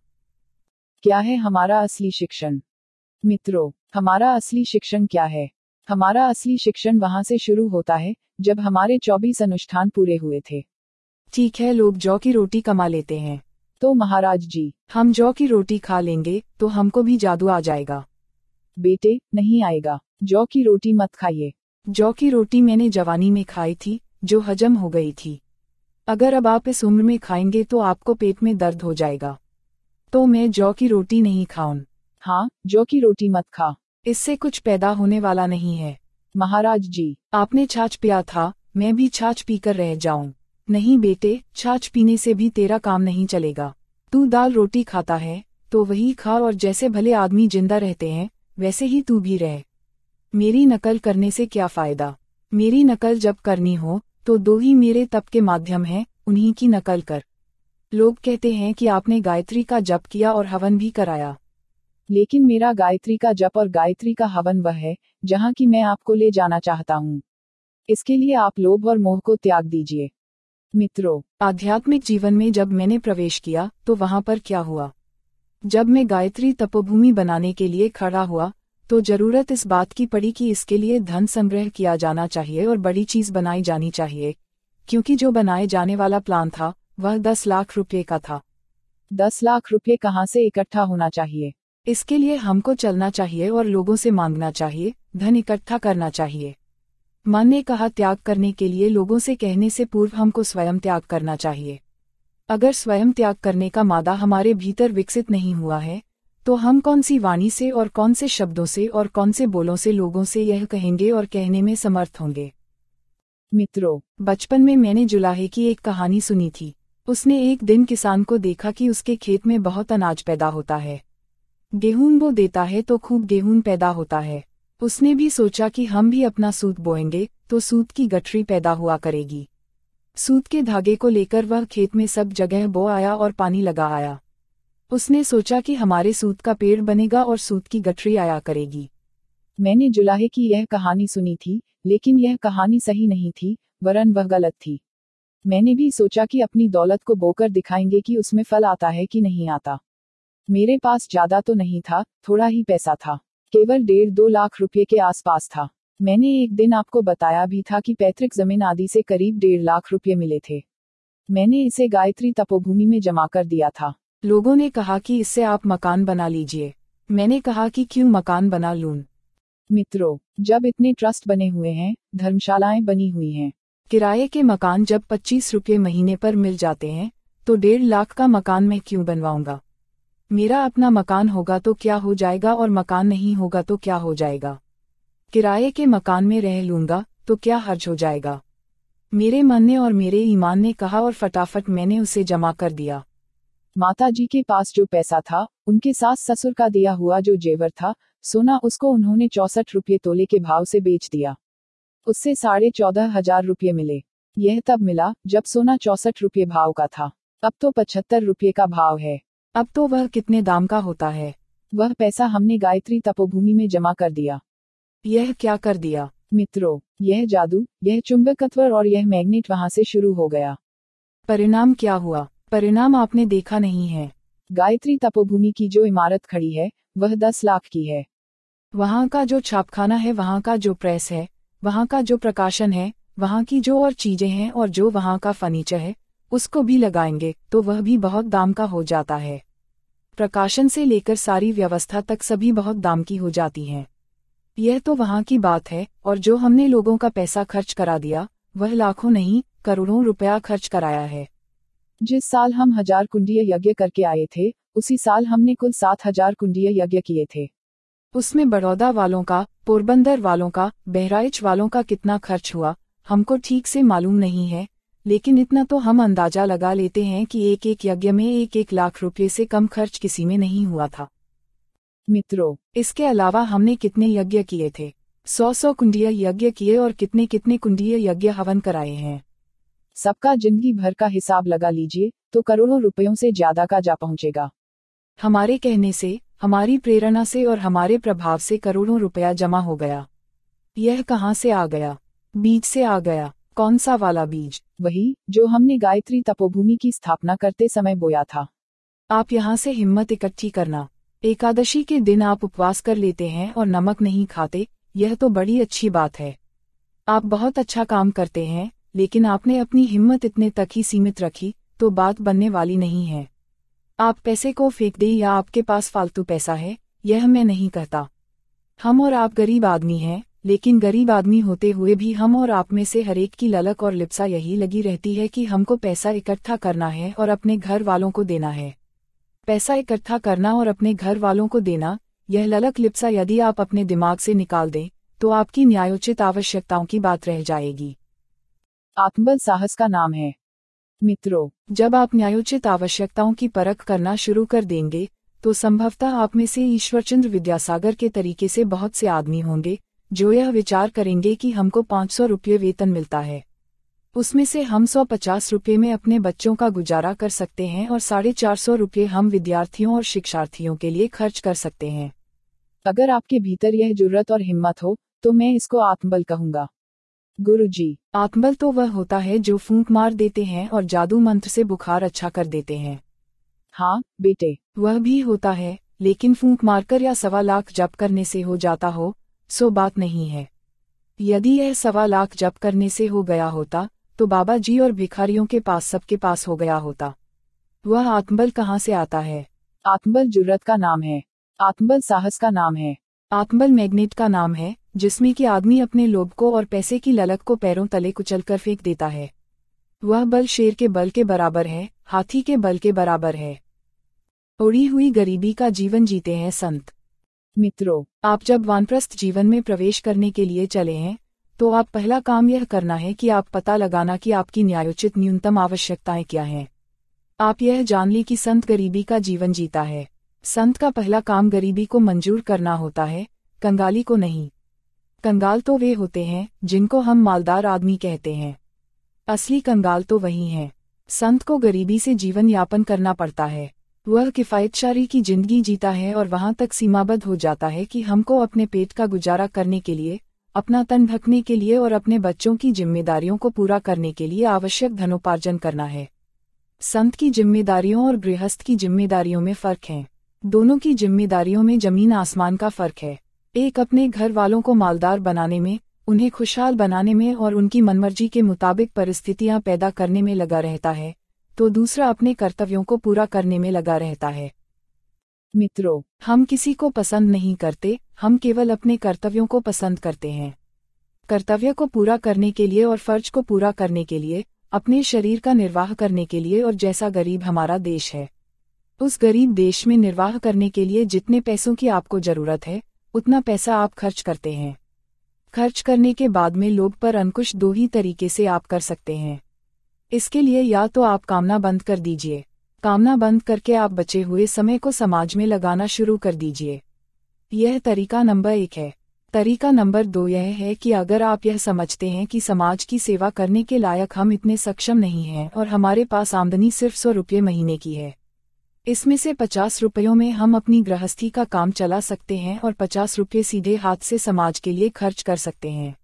क्या है हमारा असली शिक्षण? मित्रों, हमारा असली शिक्षण क्या है? हमारा असली शिक्षण वहां से शुरू होता है जब हमारे 24 अनुष्ठान पूरे हुए थे। ठीक है, लोग जौ की रोटी कमा लेते हैं। तो महाराज जी, हम जौ की रोटी खा लेंगे तो हमको भी जादू आ जाएगा। बेटे, नहीं आएगा। जौ की रोटी मत खाइए। जौ की रोटी मैंने जवानी में खाई थी, जो हजम हो गई थी। अगर अब आप इस उम्र में खाएंगे तो आपको पेट में दर्द हो जाएगा। तो मैं जौ की रोटी नहीं खाऊं। हाँ, जौ की रोटी मत खा। इससे कुछ पैदा होने वाला नहीं है। महाराज जी, आपने छाछ पिया था, मैं भी छाछ पीकर रह जाऊं? नहीं बेटे, छाछ पीने से भी तेरा काम नहीं चलेगा। तू दाल रोटी खाता है तो वही खा, और जैसे भले आदमी जिंदा रहते हैं वैसे ही तू भी रह। मेरी नकल करने से क्या फायदा? मेरी नकल जब करनी हो तो दो ही मेरे तप के माध्यम हैं, उन्हीं की नकल कर। लोग कहते हैं कि आपने गायत्री का जप किया और हवन भी कराया। लेकिन मेरा गायत्री का जप और गायत्री का हवन वह है जहाँ की मैं आपको ले जाना चाहता हूँ। इसके लिए आप लोभ और मोह को त्याग दीजिए। मित्रों, आध्यात्मिक जीवन में जब मैंने प्रवेश किया तो वहां पर क्या हुआ? जब मैं गायत्री तपोभूमि बनाने के लिए खड़ा हुआ तो जरूरत इस बात की पड़ी कि इसके लिए धन संग्रह किया जाना चाहिए और बड़ी चीज बनाई जानी चाहिए, क्योंकि जो बनाए जाने वाला प्लान था वह 10 लाख रुपये का था। 10 लाख रुपये कहाँ से इकट्ठा होना चाहिए? इसके लिए हमको चलना चाहिए और लोगों से मांगना चाहिए, धन इकट्ठा करना चाहिए। मन ने कहा त्याग करने के लिए लोगों से कहने से पूर्व हमको स्वयं त्याग करना चाहिए। अगर स्वयं त्याग करने का मादा हमारे भीतर विकसित नहीं हुआ है तो हम कौन सी वाणी से और कौन से शब्दों से और कौन से बोलों से लोगों से यह कहेंगे और कहने में समर्थ होंगे? मित्रों, बचपन में मैंने जुलाहे की एक कहानी सुनी थी। उसने एक दिन किसान को देखा कि उसके खेत में बहुत अनाज पैदा होता है। गेहूं बो देता है तो खूब गेहूं पैदा होता है। उसने भी सोचा कि हम भी अपना सूत बोएंगे तो सूत की गठरी पैदा हुआ करेगी। सूत के धागे को लेकर वह खेत में सब जगह बो आया और पानी लगा आया। उसने सोचा कि हमारे सूत का पेड़ बनेगा और सूत की गठरी आया करेगी। मैंने जुलाहे की यह कहानी सुनी थी, लेकिन यह कहानी सही नहीं थी, वरन वह गलत थी। मैंने भी सोचा कि अपनी दौलत को बोकर दिखाएंगे कि उसमें फल आता है कि नहीं आता। मेरे पास ज्यादा तो नहीं था, थोड़ा ही पैसा था, केवल 1.5-2 लाख रुपये के आसपास था। मैंने एक दिन आपको बताया भी था कि पैतृक जमीन आदि से करीब 1.5 लाख रुपये मिले थे। मैंने इसे गायत्री तपोभूमि में जमा कर दिया था। लोगों ने कहा कि इससे आप मकान बना लीजिए। मैंने कहा कि क्यों मकान बना लूं? मित्रों, जब इतने ट्रस्ट बने हुए हैं, धर्मशालाएं बनी हुई हैं, किराए के मकान जब 25 रुपये महीने पर मिल जाते हैं तो 1.5 लाख का मकान मैं क्यों बनवाऊंगा? मेरा अपना मकान होगा तो क्या हो जाएगा और मकान नहीं होगा तो क्या हो जाएगा? किराए के मकान में रह लूंगा तो क्या हर्ज हो जाएगा? मेरे मन ने और मेरे ईमान ने कहा और फटाफट मैंने उसे जमा कर दिया। माताजी के पास जो पैसा था, उनके सास ससुर का दिया हुआ जो जेवर था, सोना, उसको उन्होंने 64 रुपये तोले के भाव से बेच दिया। उससे 14,500 रुपये मिले। यह तब मिला जब सोना 64 रुपये भाव का था। अब तो 75 रुपये का भाव है। अब तो वह कितने दाम का होता है? वह पैसा हमने गायत्री तपोभूमि में जमा कर दिया। यह क्या कर दिया? मित्रों, यह जादू, यह चुंबकत्व और यह मैग्नेट वहां से शुरू हो गया। परिणाम क्या हुआ? परिणाम आपने देखा नहीं है। गायत्री तपोभूमि की जो इमारत खड़ी है वह 10 लाख की है। वहाँ का जो छापखाना है, वहाँ का जो प्रेस है, वहाँ का जो प्रकाशन है, वहाँ की जो और चीजें हैं और जो वहाँ का फर्नीचर है, उसको भी लगाएंगे तो वह भी बहुत दाम का हो जाता है। प्रकाशन से लेकर सारी व्यवस्था तक सभी बहुत दाम की हो जाती हैं। यह तो वहाँ की बात है, और जो हमने लोगों का पैसा खर्च करा दिया वह लाखों नहीं करोड़ों रुपया खर्च कराया है। जिस साल हम 1000 कुंडीय यज्ञ करके आए थे, उसी साल हमने कुल 7000 कुंडीय यज्ञ किए थे। उसमें बड़ौदा वालों का, पोरबंदर वालों का, बहराइच वालों का कितना खर्च हुआ हमको ठीक से मालूम नहीं है, लेकिन इतना तो हम अंदाजा लगा लेते हैं कि एक एक यज्ञ में 1-1 लाख रुपये से कम खर्च किसी में नहीं हुआ था। मित्रों, इसके अलावा हमने कितने यज्ञ किए थे? 100 कुंडीय यज्ञ किए और कितने कुंडीय यज्ञ हवन कराए हैं। सबका जिंदगी भर का हिसाब लगा लीजिए तो करोड़ों रुपयों से ज्यादा का जा पहुंचेगा। हमारे कहने से, हमारी प्रेरणा से और हमारे प्रभाव से करोड़ों रुपया जमा हो गया। यह कहाँ से आ गया? बीज से आ गया। कौन सा वाला बीज? वही जो हमने गायत्री तपोभूमि की स्थापना करते समय बोया था। आप यहाँ से हिम्मत इकट्ठी करना। एकादशी के दिन आप उपवास कर लेते हैं और नमक नहीं खाते, यह तो बड़ी अच्छी बात है। आप बहुत अच्छा काम करते हैं, लेकिन आपने अपनी हिम्मत इतने तक ही सीमित रखी, तो बात बनने वाली नहीं है। आप पैसे को फेंक दें या आपके पास फालतू पैसा है, यह मैं नहीं कहता। हम और आप गरीब आदमी हैं, लेकिन गरीब आदमी होते हुए भी हम और आप में से हरेक की ललक और लिप्सा यही लगी रहती है कि हमको पैसा इकट्ठा करना है और अपने घर वालों को देना है। पैसा इकट्ठा करना और अपने घर वालों को देना, यह ललक लिप्सा यदि आप अपने दिमाग से निकाल दें, तो आपकी न्यायोचित आवश्यकताओं की बात रह जाएगी। आत्मबल साहस का नाम है। मित्रों, जब आप न्यायोचित आवश्यकताओं की परख करना शुरू कर देंगे, तो संभवतः आप में से ईश्वरचंद्र विद्यासागर के तरीके से बहुत से आदमी होंगे, जो यह विचार करेंगे कि हमको 500 रुपये वेतन मिलता है, उसमें से हम 150 रुपये में अपने बच्चों का गुजारा कर सकते हैं और 450 रुपये हम विद्यार्थियों और शिक्षार्थियों के लिए खर्च कर सकते हैं। अगर आपके भीतर यह जुर्रत और हिम्मत हो, तो मैं इसको आत्मबल कहूंगा। गुरुजी, आत्मबल तो वह होता है जो फूंक मार देते हैं और जादू मंत्र से बुखार अच्छा कर देते हैं। हाँ बेटे, वह भी होता है, लेकिन फूंक मारकर या 1.25 लाख जप करने से हो जाता हो, सो बात नहीं है। यदि यह 1.25 लाख जप करने से हो गया होता, तो बाबा जी और भिखारियों के पास सबके पास हो गया होता। वह आत्मबल कहाँ से आता है? आत्मबल जुर्रत का नाम है। आत्मबल साहस का नाम है। आत्मबल मैग्नेट का नाम है, जिसमें कि आदमी अपने लोभ को और पैसे की ललक को पैरों तले कुचलकर फेंक देता है। वह बल शेर के बल के बराबर है, हाथी के बल के बराबर है। उड़ी हुई गरीबी का जीवन जीते हैं संत। मित्रों, आप जब वानप्रस्थ जीवन में प्रवेश करने के लिए चले हैं, तो आप पहला काम यह करना है कि आप पता लगाना कि आपकी न्यायोचित न्यूनतम आवश्यकताएं क्या हैं। आप यह जान लें कि संत गरीबी का जीवन जीता है। संत का पहला काम गरीबी को मंजूर करना होता है, कंगाली को नहीं। कंगाल तो वे होते हैं जिनको हम मालदार आदमी कहते हैं। असली कंगाल तो वही हैं। संत को गरीबी से जीवन यापन करना पड़ता है। वह किफ़ायतशारी की जिंदगी जीता है और वहां तक सीमाबद्ध हो जाता है कि हमको अपने पेट का गुजारा करने के लिए, अपना तन ढकने के लिए और अपने बच्चों की जिम्मेदारियों को पूरा करने के लिए आवश्यक धनोपार्जन करना है। संत की जिम्मेदारियों और गृहस्थ की जिम्मेदारियों में फर्क है। दोनों की जिम्मेदारियों में जमीन आसमान का फर्क है। एक अपने घर वालों को मालदार बनाने में, उन्हें खुशहाल बनाने में और उनकी मनमर्जी के मुताबिक परिस्थितियां पैदा करने में लगा रहता है, तो दूसरा अपने कर्तव्यों को पूरा करने में लगा रहता है। मित्रों, हम किसी को पसंद नहीं करते, हम केवल अपने कर्तव्यों को पसंद करते हैं। कर्तव्य को पूरा करने के लिए और फर्ज को पूरा करने के लिए, अपने शरीर का निर्वाह करने के लिए, और जैसा गरीब हमारा देश है, उस गरीब देश में निर्वाह करने के लिए जितने पैसों की आपको जरूरत है, उतना पैसा आप खर्च करते हैं। खर्च करने के बाद में लोभ पर अंकुश 2 ही तरीके से आप कर सकते हैं। इसके लिए या तो आप कामना बंद कर दीजिए, कामना बंद करके आप बचे हुए समय को समाज में लगाना शुरू कर दीजिए। यह तरीका नंबर 1 है। तरीका नंबर 2 यह है कि अगर आप यह समझते हैं कि समाज की सेवा करने के लायक हम इतने सक्षम नहीं हैं और हमारे पास आमदनी सिर्फ 100 रुपये महीने की है, इसमें से 50 रुपयों में हम अपनी गृहस्थी का काम चला सकते हैं और 50 रुपये सीधे हाथ से समाज के लिए खर्च कर सकते हैं।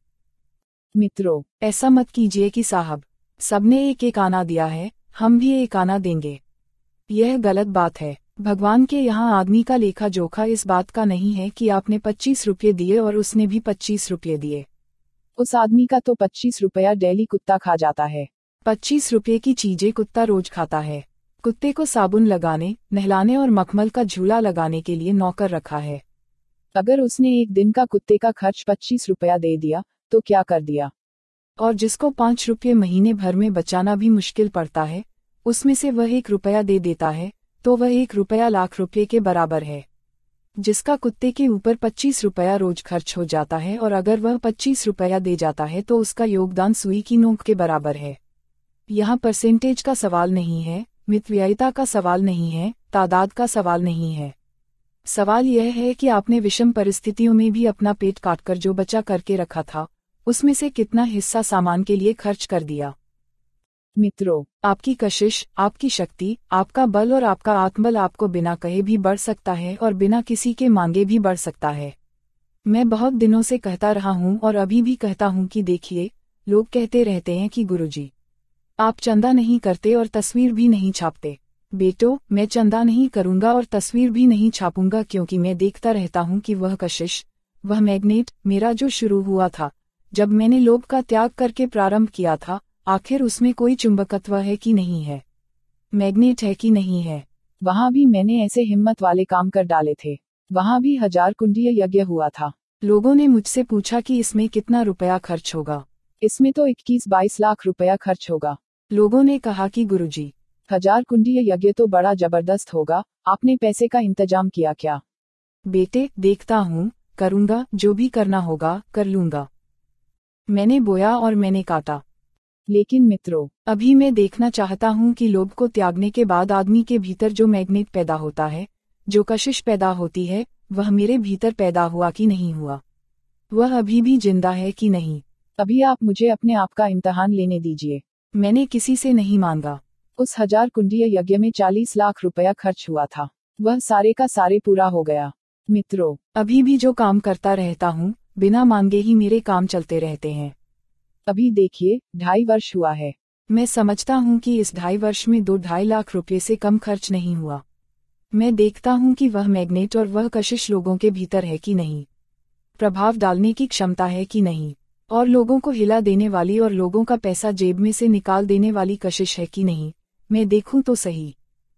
मित्रों, ऐसा मत कीजिए कि साहब, सबने एक एक आना दिया है, हम भी एक आना देंगे। यह गलत बात है। भगवान के यहाँ आदमी का लेखा जोखा इस बात का नहीं है कि आपने 25 रुपये दिए और उसने भी 25 रुपये दिए। उस आदमी का तो 25 रुपया डेली कुत्ता खा जाता है। 25 रुपये की चीजें कुत्ता रोज खाता है। कुत्ते को साबुन लगाने, नहलाने और मखमल का झूला लगाने के लिए नौकर रखा है। अगर उसने एक दिन का कुत्ते का खर्च 25 रुपया दे दिया, तो क्या कर दिया? और जिसको 5 रुपये महीने भर में बचाना भी मुश्किल पड़ता है, उसमें से वह 1 रुपया दे देता है, तो वह 1 रुपया लाख रुपये के बराबर है। जिसका कुत्ते के ऊपर 25 रुपया रोज खर्च हो जाता है और अगर वह 25 रुपया दे जाता है तो उसका योगदान सुई की नोक के बराबर है। यहाँ परसेंटेज का सवाल नहीं है, मितव्ययिता का सवाल नहीं है, तादाद का सवाल नहीं है। सवाल यह है कि आपने विषम परिस्थितियों में भी अपना पेट काटकर जो बचा करके रखा था, उसमें से कितना हिस्सा सामान के लिए खर्च कर दिया। मित्रों, आपकी कशिश, आपकी शक्ति, आपका बल और आपका आत्मबल आपको बिना कहे भी बढ़ सकता है और बिना किसी के मांगे भी बढ़ सकता है। मैं बहुत दिनों से कहता रहा हूँ और अभी भी कहता हूँ कि देखिए, लोग कहते रहते हैं कि गुरुजी, आप चंदा नहीं करते और तस्वीर भी नहीं छापते। बेटो, मैं चंदा नहीं करूँगा और तस्वीर भी नहीं छापूंगा, क्योंकि मैं देखता रहता हूँ कि वह कशिश, वह मैग्नेट मेरा जो शुरू हुआ था जब मैंने लोभ का त्याग करके प्रारंभ किया था, आखिर उसमें कोई चुंबकत्व है कि नहीं है, मैग्नेट है कि नहीं है। वहाँ भी मैंने ऐसे हिम्मत वाले काम कर डाले थे। वहाँ भी 1000 कुंडीय यज्ञ हुआ था। लोगों ने मुझसे पूछा कि इसमें कितना रुपया खर्च होगा। इसमें तो 21-22 लाख रुपया खर्च होगा। लोगों ने कहा कि गुरुजी, 1000 कुंडीय यज्ञ तो बड़ा जबरदस्त होगा, आपने पैसे का इंतजाम किया क्या? बेटे, देखता हूँ, करूँगा, जो भी करना होगा कर लूँगा। मैंने बोया और मैंने काटा। लेकिन मित्रों, अभी मैं देखना चाहता हूँ कि लोभ को त्यागने के बाद आदमी के भीतर जो मैग्नेट पैदा होता है, जो कशिश पैदा होती है, वह मेरे भीतर पैदा हुआ कि नहीं हुआ, वह अभी भी जिंदा है कि नहीं। अभी आप मुझे अपने आप का इम्तहान लेने दीजिए। मैंने किसी से नहीं मांगा। उस 1000 कुंडीय यज्ञ में 40 लाख रुपया खर्च हुआ था, वह सारे का सारे पूरा हो गया। मित्रों, अभी भी जो काम करता रहता हूँ, बिना मांगे ही मेरे काम चलते रहते हैं। अभी देखिए, 2.5 वर्ष हुआ है। मैं समझता हूँ कि इस 2.5 वर्ष में 2-2.5 लाख रुपये से कम खर्च नहीं हुआ। मैं देखता हूँ कि वह मैग्नेट और वह कशिश लोगों के भीतर है कि नहीं, प्रभाव डालने की क्षमता है कि नहीं, और लोगों को हिला देने वाली और लोगों का पैसा जेब में से निकाल देने वाली कशिश है कि नहीं। मैं देखूं तो सही।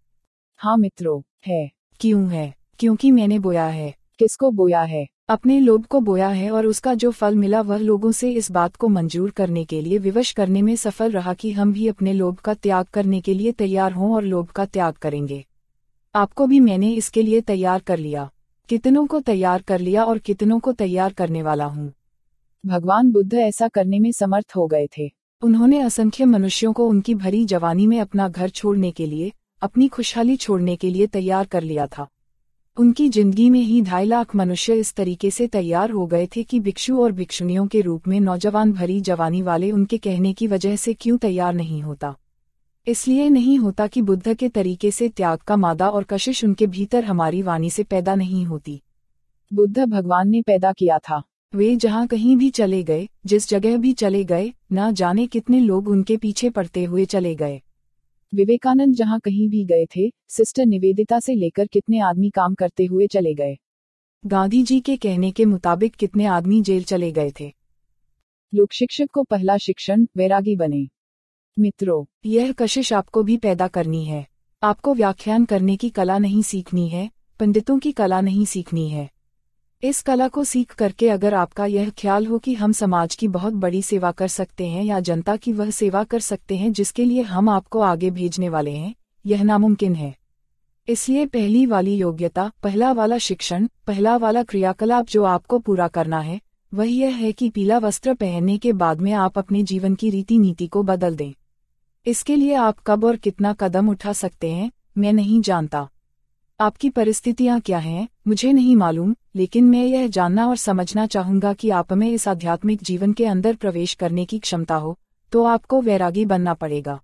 हाँ मित्रों, है। क्यों है? क्योंकि मैंने बोया है। किसको बोया है? अपने लोभ को बोया है, और उसका जो फल मिला वह लोगों से इस बात को मंजूर करने के लिए विवश करने में सफल रहा कि हम भी अपने लोभ का त्याग करने के लिए तैयार हों और लोभ का त्याग करेंगे। आपको भी मैंने इसके लिए तैयार कर लिया। कितनों को तैयार कर लिया और कितनों को तैयार करने वाला हूँ। भगवान बुद्ध ऐसा करने में समर्थ हो गए थे। उन्होंने असंख्य मनुष्यों को उनकी भरी जवानी में अपना घर छोड़ने के लिए, अपनी खुशहाली छोड़ने के लिए तैयार कर लिया था। उनकी जिंदगी में ही 2.5 लाख मनुष्य इस तरीके से तैयार हो गए थे कि भिक्षु और भिक्षुणियों के रूप में नौजवान भरी जवानी वाले उनके कहने की वजह से क्यों तैयार नहीं होता। इसलिए नहीं होता कि बुद्ध के तरीके से त्याग का मादा और कशिश उनके भीतर हमारी वाणी से पैदा नहीं होती। बुद्ध भगवान ने पैदा किया था। वे जहाँ कहीं भी चले गए, जिस जगह भी चले गए, ना जाने कितने लोग उनके पीछे पड़ते हुए चले गए। विवेकानंद जहाँ कहीं भी गए थे, सिस्टर निवेदिता से लेकर कितने आदमी काम करते हुए चले गए। गांधी जी के कहने के मुताबिक कितने आदमी जेल चले गए थे। लोक शिक्षक को पहला शिक्षण वैरागी बने। मित्रों, यह कशिश आपको भी पैदा करनी है। आपको व्याख्यान करने की कला नहीं सीखनी है, पंडितों की कला नहीं सीखनी है। इस कला को सीख करके अगर आपका यह ख्याल हो कि हम समाज की बहुत बड़ी सेवा कर सकते हैं या जनता की वह सेवा कर सकते हैं जिसके लिए हम आपको आगे भेजने वाले हैं, यह नामुमकिन है। इसलिए पहली वाली योग्यता, पहला वाला शिक्षण, पहला वाला क्रियाकलाप जो आपको पूरा करना है, वह यह है कि पीला वस्त्र पहनने के बाद में आप अपने जीवन की रीति नीति को बदल दें। इसके लिए आप कब और कितना कदम उठा सकते हैं, मैं नहीं जानता। आपकी परिस्थितियां क्या हैं, मुझे नहीं मालूम, लेकिन मैं यह जानना और समझना चाहूंगा कि आप में इस आध्यात्मिक जीवन के अंदर प्रवेश करने की क्षमता हो, तो आपको वैरागी बनना पड़ेगा।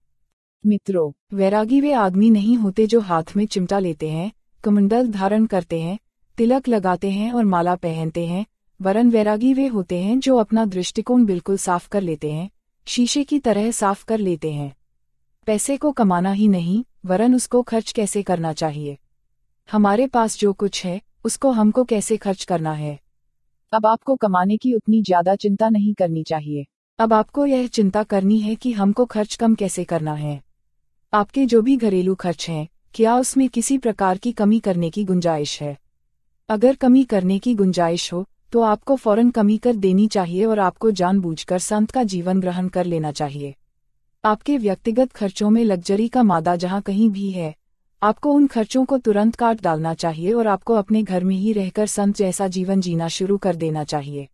मित्रों, वैरागी वे आदमी नहीं होते जो हाथ में चिमटा लेते हैं, कमंडल धारण करते हैं, तिलक लगाते हैं और माला पहनते हैं, वरन वैरागी वे होते हैं जो अपना दृष्टिकोण बिल्कुल साफ कर लेते हैं, शीशे की तरह साफ कर लेते हैं। पैसे को कमाना ही नहीं, वरन उसको खर्च कैसे करना चाहिए। हमारे पास जो कुछ है, उसको हमको कैसे खर्च करना है। अब आपको कमाने की उतनी ज्यादा चिंता नहीं करनी चाहिए। अब आपको यह चिंता करनी है कि हमको खर्च कम कैसे करना है। आपके जो भी घरेलू खर्च हैं, क्या उसमें किसी प्रकार की कमी करने की गुंजाइश है? अगर कमी करने की गुंजाइश हो, तो आपको फौरन कमी कर देनी चाहिए और आपको जानबूझकर संत का जीवन ग्रहण कर लेना चाहिए। आपके व्यक्तिगत खर्चों में लग्जरी का मादा जहाँ कहीं भी है, आपको उन खर्चों को तुरंत काट डालना चाहिए और आपको अपने घर में ही रहकर संत जैसा जीवन जीना शुरू कर देना चाहिए।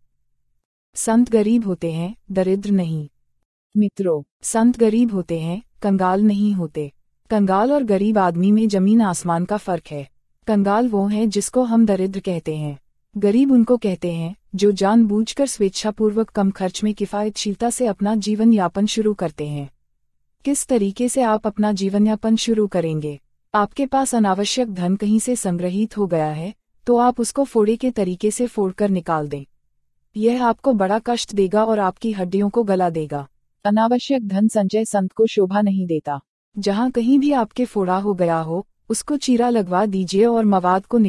संत गरीब होते हैं, दरिद्र नहीं। मित्रों, संत गरीब होते हैं, कंगाल नहीं होते। कंगाल और गरीब आदमी में जमीन आसमान का फर्क है। कंगाल वो है जिसको हम दरिद्र कहते हैं। गरीब उनको कहते हैं जो जानबूझकर स्वेच्छापूर्वक कम खर्च में किफायतशीलता से अपना जीवन यापन शुरू करते हैं। किस तरीके से आप अपना जीवन यापन शुरू करेंगे। आपके पास अनावश्यक धन कहीं से संग्रहित हो गया है, तो आप उसको फोड़े के तरीके से फोड़कर निकाल दें। यह आपको बड़ा कष्ट देगा और आपकी हड्डियों को गला देगा। अनावश्यक धन संचय संत को शोभा नहीं देता। जहाँ कहीं भी आपके फोड़ा हो गया हो, उसको चीरा लगवा दीजिए और मवाद को